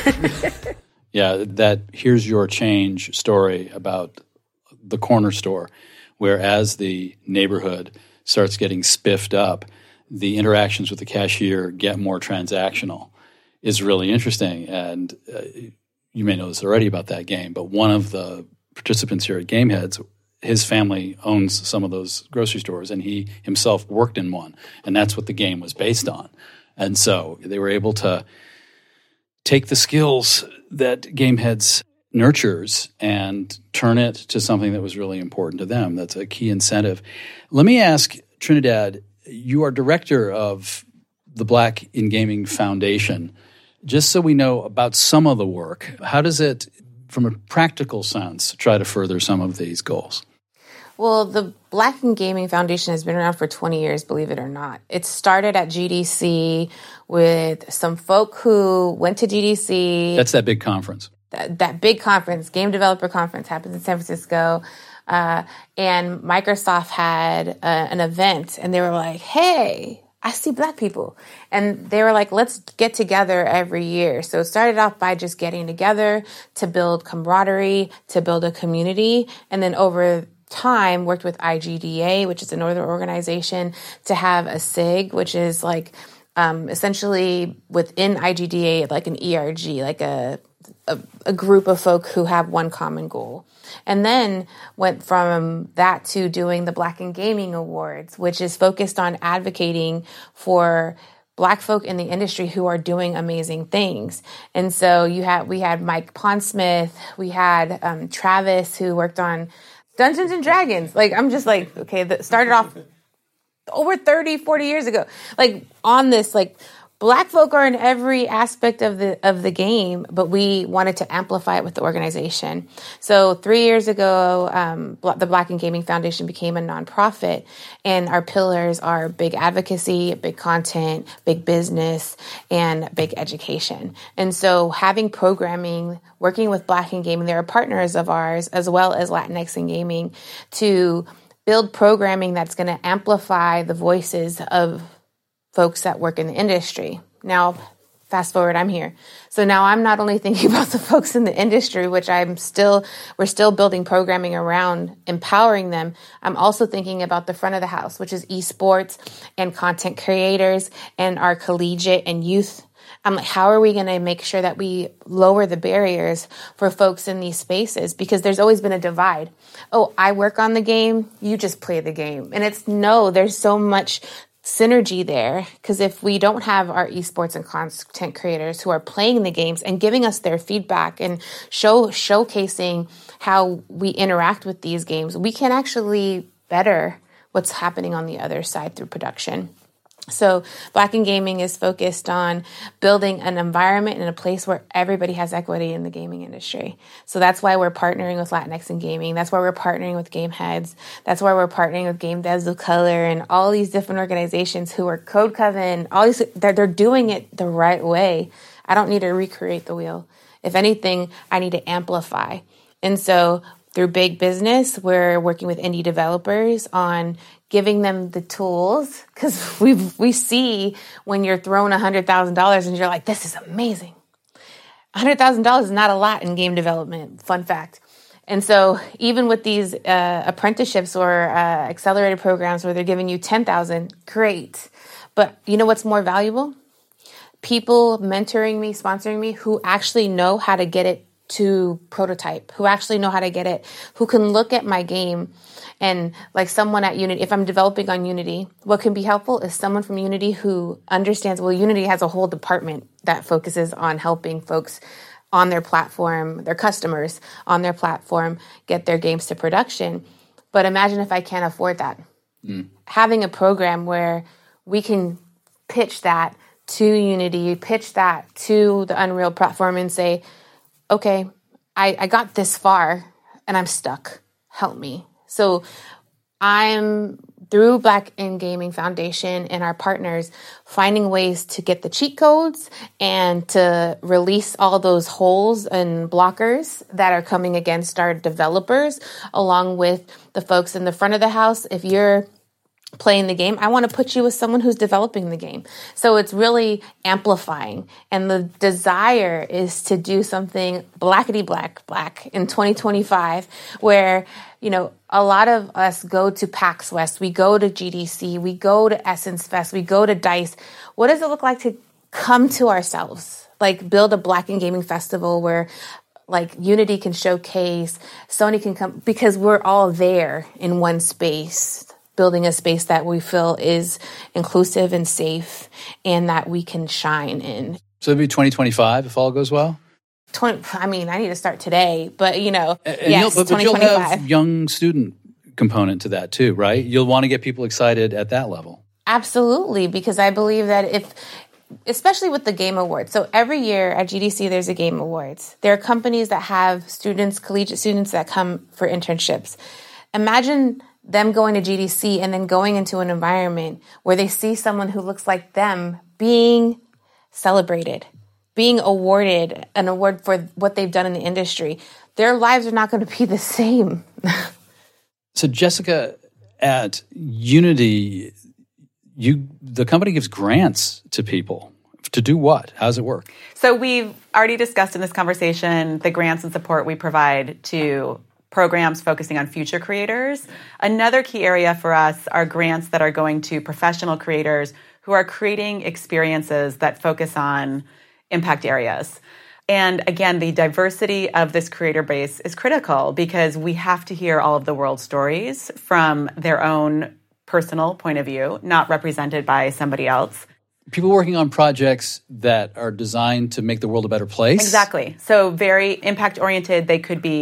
Yeah, that here's your change story about the corner store, where as the neighborhood starts getting spiffed up, the interactions with the cashier get more transactional, is really interesting. And uh, you may know this already about that game, but one of the participants here at Gameheads, his family owns some of those grocery stores, and he himself worked in one, and that's what the game was based on. And so they were able to take the skills that Gameheads nurtures and turn it to something that was really important to them. That's a key incentive. Let me ask Trinidad, you are director of the Black in Gaming Foundation. Just so we know about some of the work, how does it, from a practical sense, try to further some of these goals? Well, the Black in Gaming Foundation has been around for twenty years, believe it or not. It started at G D C with some folk who went to G D C. That's that big conference. That, that big conference, Game Developer Conference, happens in San Francisco. Uh, and Microsoft had uh, an event, and they were like, hey, I see Black people. And they were like, let's get together every year. So it started off by just getting together to build camaraderie, to build a community. And then over time, worked with I G D A, which is a northern organization, to have a S I G, which is like um, essentially within I G D A, like an E R G, like a, a, a group of folk who have one common goal. And then went from that to doing the Black in Gaming Awards, which is focused on advocating for Black folk in the industry who are doing amazing things. And so you had we had Mike Pondsmith, we had um, Travis, who worked on Dungeons and Dragons. Like, I'm just like, okay, that started off over thirty, forty years ago, like on this like Black folk are in every aspect of the of the game, but we wanted to amplify it with the organization. So three years ago, um, the Black in Gaming Foundation became a nonprofit, and our pillars are big advocacy, big content, big business, and big education. And so having programming, working with Black in Gaming, they're partners of ours, as well as Latinx in Gaming, to build programming that's going to amplify the voices of folks that work in the industry. Now, fast forward, I'm here. So now I'm not only thinking about the folks in the industry, which I'm still, we're still building programming around empowering them. I'm also thinking about the front of the house, which is esports and content creators and our collegiate and youth. I'm like, how are we going to make sure that we lower the barriers for folks in these spaces? Because there's always been a divide. Oh, I work on the game, you just play the game. And it's no, there's so much synergy there, because if we don't have our esports and content creators who are playing the games and giving us their feedback and show showcasing how we interact with these games, we can actually better what's happening on the other side through production. So Black in Gaming is focused on building an environment and a place where everybody has equity in the gaming industry. So that's why we're partnering with Latinx in Gaming. That's why we're partnering with Game Heads. That's why we're partnering with Game Devs of Color and all these different organizations who are Code Coven. All these, they're, they're doing it the right way. I don't need to recreate the wheel. If anything, I need to amplify. And so through big business, we're working with indie developers on giving them the tools, because we we see when you're throwing one hundred thousand dollars and you're like, this is amazing. one hundred thousand dollars is not a lot in game development, fun fact. And so even with these uh, apprenticeships or uh, accelerated programs where they're giving you ten thousand dollars, great. But you know what's more valuable? People mentoring me, sponsoring me, who actually know how to get it to prototype, who actually know how to get it, who can look at my game. And like someone at Unity, if I'm developing on Unity, what can be helpful is someone from Unity who understands, well, Unity has a whole department that focuses on helping folks on their platform, their customers on their platform, get their games to production. But imagine if I can't afford that. Mm. Having a program where we can pitch that to Unity, pitch that to the Unreal platform and say, okay, I, I got this far and I'm stuck. Help me. So I'm, through Black in Gaming Foundation and our partners, finding ways to get the cheat codes and to release all those holes and blockers that are coming against our developers, along with the folks in the front of the house. If you're playing the game, I want to put you with someone who's developing the game. So it's really amplifying. And the desire is to do something blackety black black in twenty twenty-five, where, you know, a lot of us go to PAX West, we go to G D C, we go to Essence Fest, we go to DICE. What does it look like to come to ourselves? Like build a Black in Gaming festival where like Unity can showcase, Sony can come, because we're all there in one space, building a space that we feel is inclusive and safe and that we can shine in. So it'll be twenty twenty-five if all goes well? twenty I mean, I need to start today, but you know, and yes, you'll, but, but you'll have young student component to that too, right? You'll want to get people excited at that level. Absolutely, because I believe that if, especially with the Game Awards, so every year at G D C there's a Game Awards. There are companies that have students, collegiate students that come for internships. Imagine them going to G D C and then going into an environment where they see someone who looks like them being celebrated, being awarded an award for what they've done in the industry. Their lives are not going to be the same. So Jessica, at Unity, you the company gives grants to people. To do what? How does it work? So we've already discussed in this conversation the grants and support we provide to programs focusing on future creators. Another key area for us are grants that are going to professional creators who are creating experiences that focus on impact areas. And again, the diversity of this creator base is critical because we have to hear all of the world's stories from their own personal point of view, not represented by somebody else. People working on projects that are designed to make the world a better place? Exactly. So very impact-oriented. They could be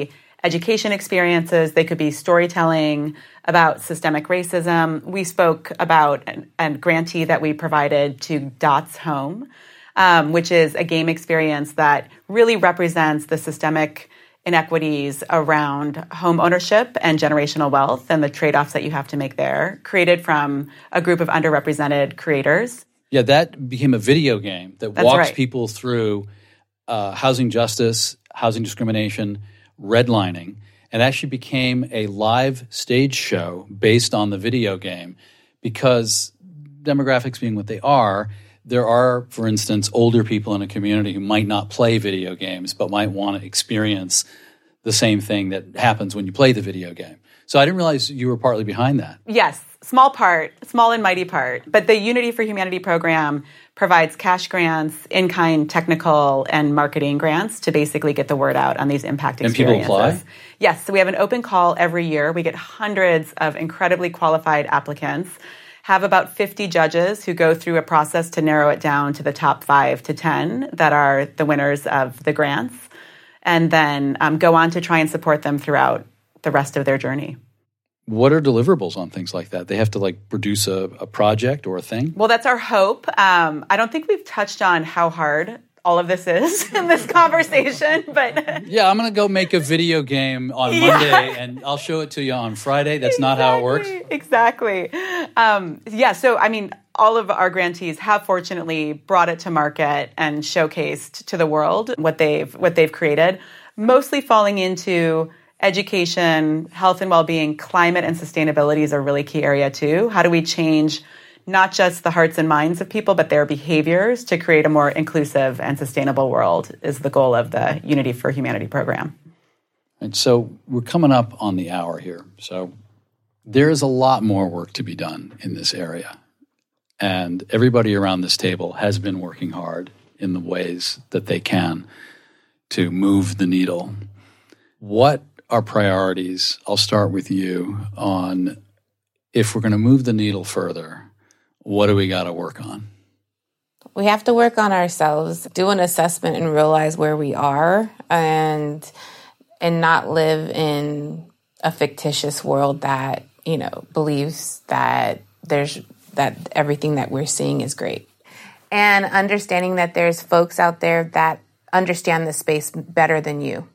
education experiences. They could be storytelling about systemic racism. We spoke about an, a grantee that we provided to Dots Home, um, which is a game experience that really represents the systemic inequities around home ownership and generational wealth and the trade-offs that you have to make there, created from a group of underrepresented creators. Yeah, that became a video game that That's walks right. people through uh, housing justice, housing discrimination, redlining, and actually became a live stage show based on the video game because demographics being what they are, there are, for instance, older people in a community who might not play video games but might want to experience the same thing that happens when you play the video game. So I didn't realize you were partly behind that. Yes, small part, small and mighty part. But the Unity for Humanity program provides cash grants, in-kind technical and marketing grants to basically get the word out on these impact And people experiences. apply? Yes, so we have an open call every year. We get hundreds of incredibly qualified applicants, have about fifty judges who go through a process to narrow it down to the top five to ten that are the winners of the grants, and then um, go on to try and support them throughout the rest of their journey. What are deliverables on things like that? They have to like produce a, a project or a thing? Well, that's our hope. Um, I don't think we've touched on how hard all of this is in this conversation, but Yeah, I'm going to go make a video game on Yeah. Monday and I'll show it to you on Friday. That's not how it works. Exactly. Um, yeah, so I mean, all of our grantees have fortunately brought it to market and showcased to the world what they've what they've created, mostly falling into education, health and well-being, climate and sustainability is a really key area too. How do we change not just the hearts and minds of people, but their behaviors to create a more inclusive and sustainable world is the goal of the Unity for Humanity program. And so we're coming up on the hour here. So there is a lot more work to be done in this area. And everybody around this table has been working hard in the ways that they can to move the needle. What are priorities? I'll start with you on if we're going to move the needle further, what do we got to work on? We have to work on ourselves, do an assessment and realize where we are and and not live in a fictitious world that, you know, believes that there's that everything that we're seeing is great. And understanding that there's folks out there that understand the space better than you.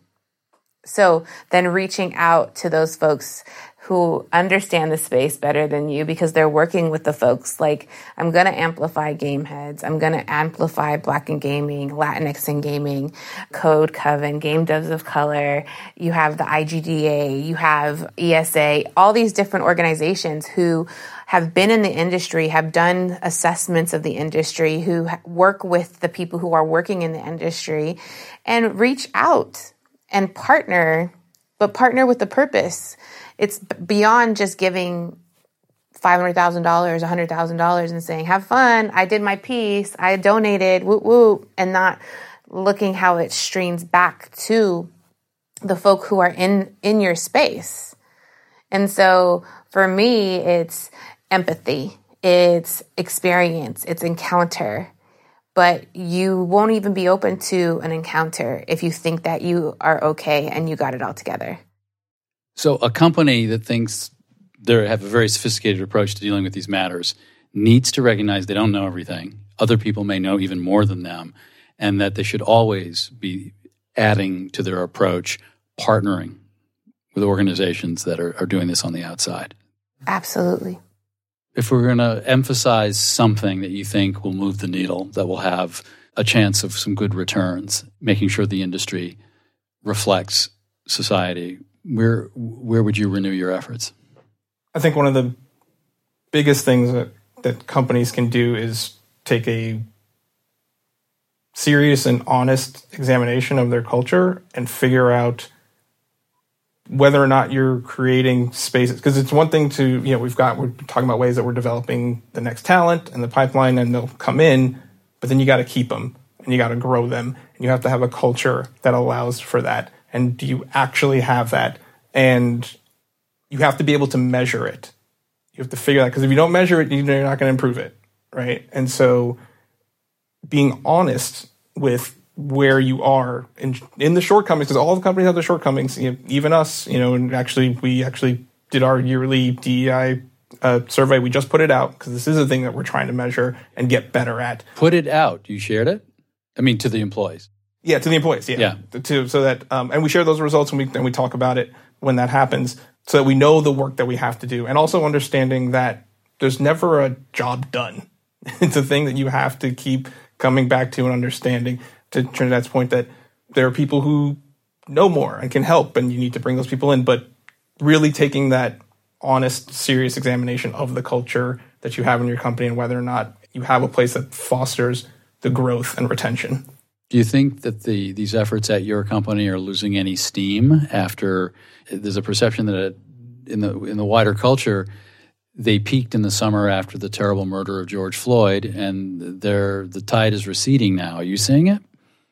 So then reaching out to those folks who understand the space better than you because they're working with the folks. Like, I'm going to amplify Game Heads. I'm going to amplify Black in Gaming, Latinx in Gaming, Code Coven, Game Devs of Color. You have the I G D A, you have E S A, all these different organizations who have been in the industry, have done assessments of the industry, who work with the people who are working in the industry, and reach out and partner, but partner with a purpose. It's beyond just giving five hundred thousand dollars, one hundred thousand dollars and saying, have fun, I did my piece, I donated, whoop, whoop, and not looking how it streams back to the folk who are in, in your space. And so for me, it's empathy, it's experience, it's encounter. But you won't even be open to an encounter if you think that you are okay and you got it all together. So a company that thinks they have a very sophisticated approach to dealing with these matters needs to recognize they don't know everything. Other people may know even more than them, and that they should always be adding to their approach, partnering with organizations that are, are doing this on the outside. Absolutely. If we're going to emphasize something that you think will move the needle, that will have a chance of some good returns, making sure the industry reflects society, where where would you renew your efforts? I think one of the biggest things that, that companies can do is take a serious and honest examination of their culture and figure out whether or not you're creating spaces. Because it's one thing to, you know, we've got, we're talking about ways that we're developing the next talent and the pipeline, and they'll come in, but then you got to keep them and you got to grow them. And you have to have a culture that allows for that. And do you actually have that? And you have to be able to measure it. You have to figure that, because if you don't measure it, you're not going to improve it, right? And so being honest with where you are in, in the shortcomings, because all the companies have the shortcomings, you know, even us, you know, and actually, we actually did our yearly D E I uh, survey. We just put it out because this is a thing that we're trying to measure and get better at. Put it out. You shared it? I mean, to the employees. Yeah, to the employees. Yeah. yeah. To, so that, um, and we share those results and we, and we talk about it when that happens so that we know the work that we have to do. And also understanding that there's never a job done. It's a thing that you have to keep coming back to and understanding, to Trinidad's point, that there are people who know more and can help, and you need to bring those people in. But really taking that honest, serious examination of the culture that you have in your company and whether or not you have a place that fosters the growth and retention. Do you think that the these efforts at your company are losing any steam after there's a perception that it, in the in the wider culture, they peaked in the summer after the terrible murder of George Floyd, and they're, the tide is receding now. Are you seeing it?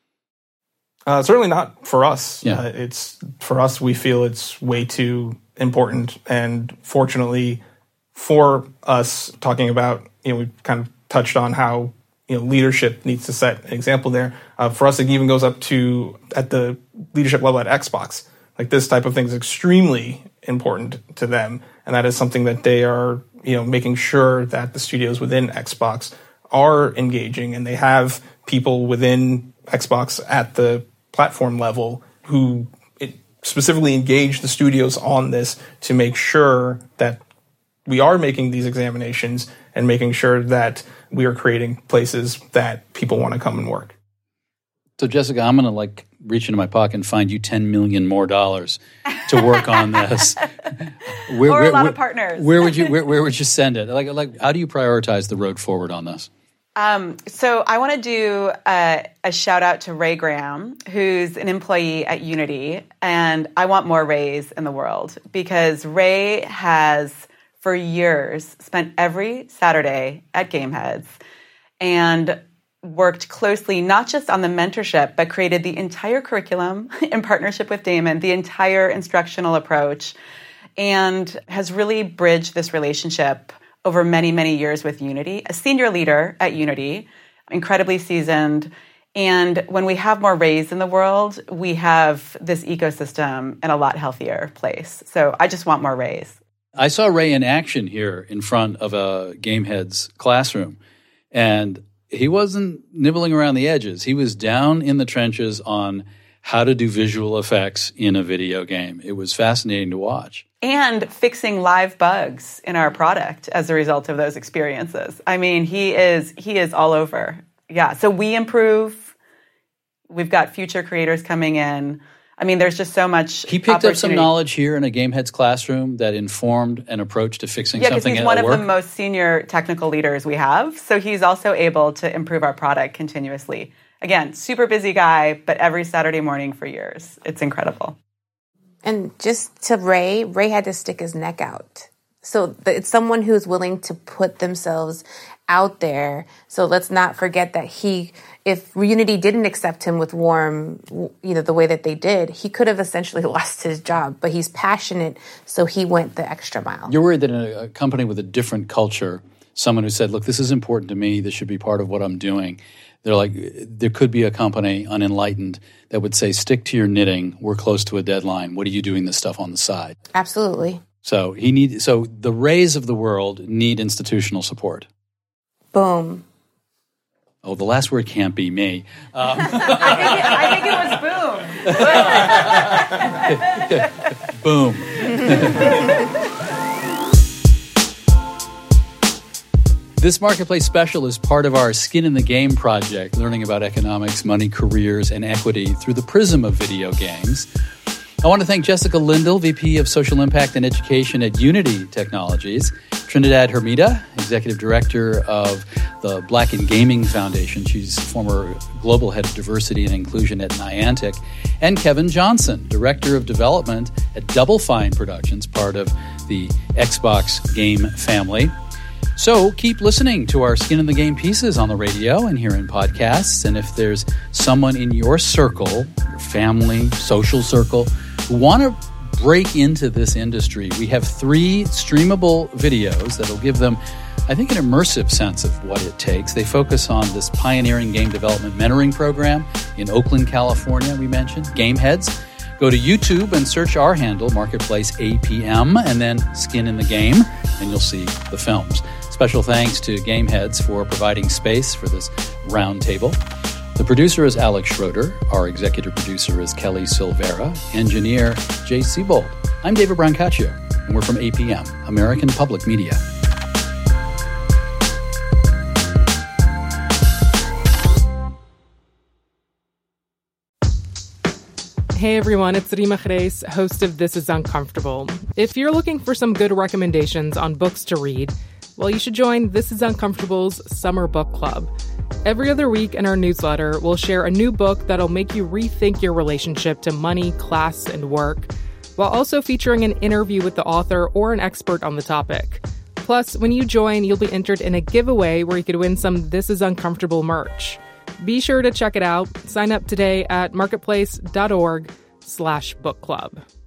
Uh, certainly not for us. Yeah. Uh, it's for us, we feel it's way too important. And fortunately for us, talking about, you know, we kind of touched on how, you know, leadership needs to set an example there. Uh, for us, it even goes up to at the leadership level at Xbox. Like, this type of thing is extremely important to them, and that is something that they are, you know, making sure that the studios within Xbox are engaging, and they have people within Xbox at the platform level who it specifically engage the studios on this to make sure that we are making these examinations and making sure that we are creating places that people want to come and work. So, Jessica, I'm going to like reach into my pocket and find you ten million more dollars to work on this. Where, or a where, lot where, of partners. Where would you where, where would you send it? Like like how do you prioritize the road forward on this? Um, so I want to do a, a shout out to Ray Graham, who's an employee at Unity, and I want more Rays in the world because Ray has for years spent every Saturday at Gameheads and worked closely not just on the mentorship, but created the entire curriculum in partnership with Damon, the entire instructional approach, and has really bridged this relationship over many, many years with Unity, a senior leader at Unity, incredibly seasoned. And when we have more Rays in the world, we have this ecosystem in a lot healthier place. So I just want more Rays. I saw Ray in action here in front of a Gameheads classroom, and he wasn't nibbling around the edges. He was down in the trenches on how to do visual effects in a video game. It was fascinating to watch. And fixing live bugs in our product as a result of those experiences. I mean, he is he is all over. Yeah, so we improve. We've got future creators coming in. I mean, there's just so much He picked up some knowledge here in a Gameheads classroom that informed an approach to fixing yeah, something at work. Yeah, because he's one of the most senior technical leaders we have. So he's also able to improve our product continuously. Again, super busy guy, but every Saturday morning for years. It's incredible. And just to Ray, Ray had to stick his neck out. So it's someone who's willing to put themselves out there. So let's not forget that he, if Unity didn't accept him with warm, you know, the way that they did, he could have essentially lost his job. But he's passionate, so he went the extra mile. You're worried that in a, a company with a different culture, someone who said, look, this is important to me, this should be part of what I'm doing. They're like, there could be a company, unenlightened, that would say, stick to your knitting, we're close to a deadline, what are you doing this stuff on the side? Absolutely. So he need, so the Rays of the world need institutional support. Boom. Oh, the last word can't be me. Um, I, think it, I think it was boom. Boom. This Marketplace special is part of our Skin in the Game project, learning about economics, money, careers, and equity through the prism of video games. I want to thank Jessica Lindell, V P of Social Impact and Education at Unity Technologies, Trinidad Hermida, Executive Director of the Black in Gaming Foundation. She's former Global Head of Diversity and Inclusion at Niantic, and Kevin Johnson, Director of Development at Double Fine Productions, part of the Xbox game family. So keep listening to our Skin in the Game pieces on the radio and here in podcasts. And if there's someone in your circle, your family, social circle, who want to break into this industry, we have three streamable videos that will give them I think, an immersive sense of what it takes. They focus on this pioneering game development mentoring program in Oakland, California, we mentioned, Gameheads. Go to YouTube and search our handle, Marketplace A P M, and then Skin in the Game, and you'll see the films. Special thanks to Gameheads for providing space for this roundtable. The producer is Alex Schroeder. Our executive producer is Kelly Silvera. Engineer, Jay Siebold. I'm David Brancaccio, and we're from A P M, American Public Media. Hey everyone, it's Rima Reis, host of This Is Uncomfortable. If you're looking for some good recommendations on books to read, well, you should join This Is Uncomfortable's Summer Book Club. Every other week in our newsletter, we'll share a new book that'll make you rethink your relationship to money, class, and work, while also featuring an interview with the author or an expert on the topic. Plus, when you join, you'll be entered in a giveaway where you could win some This Is Uncomfortable merch. Be sure to check it out. Sign up today at marketplace.org slash book club.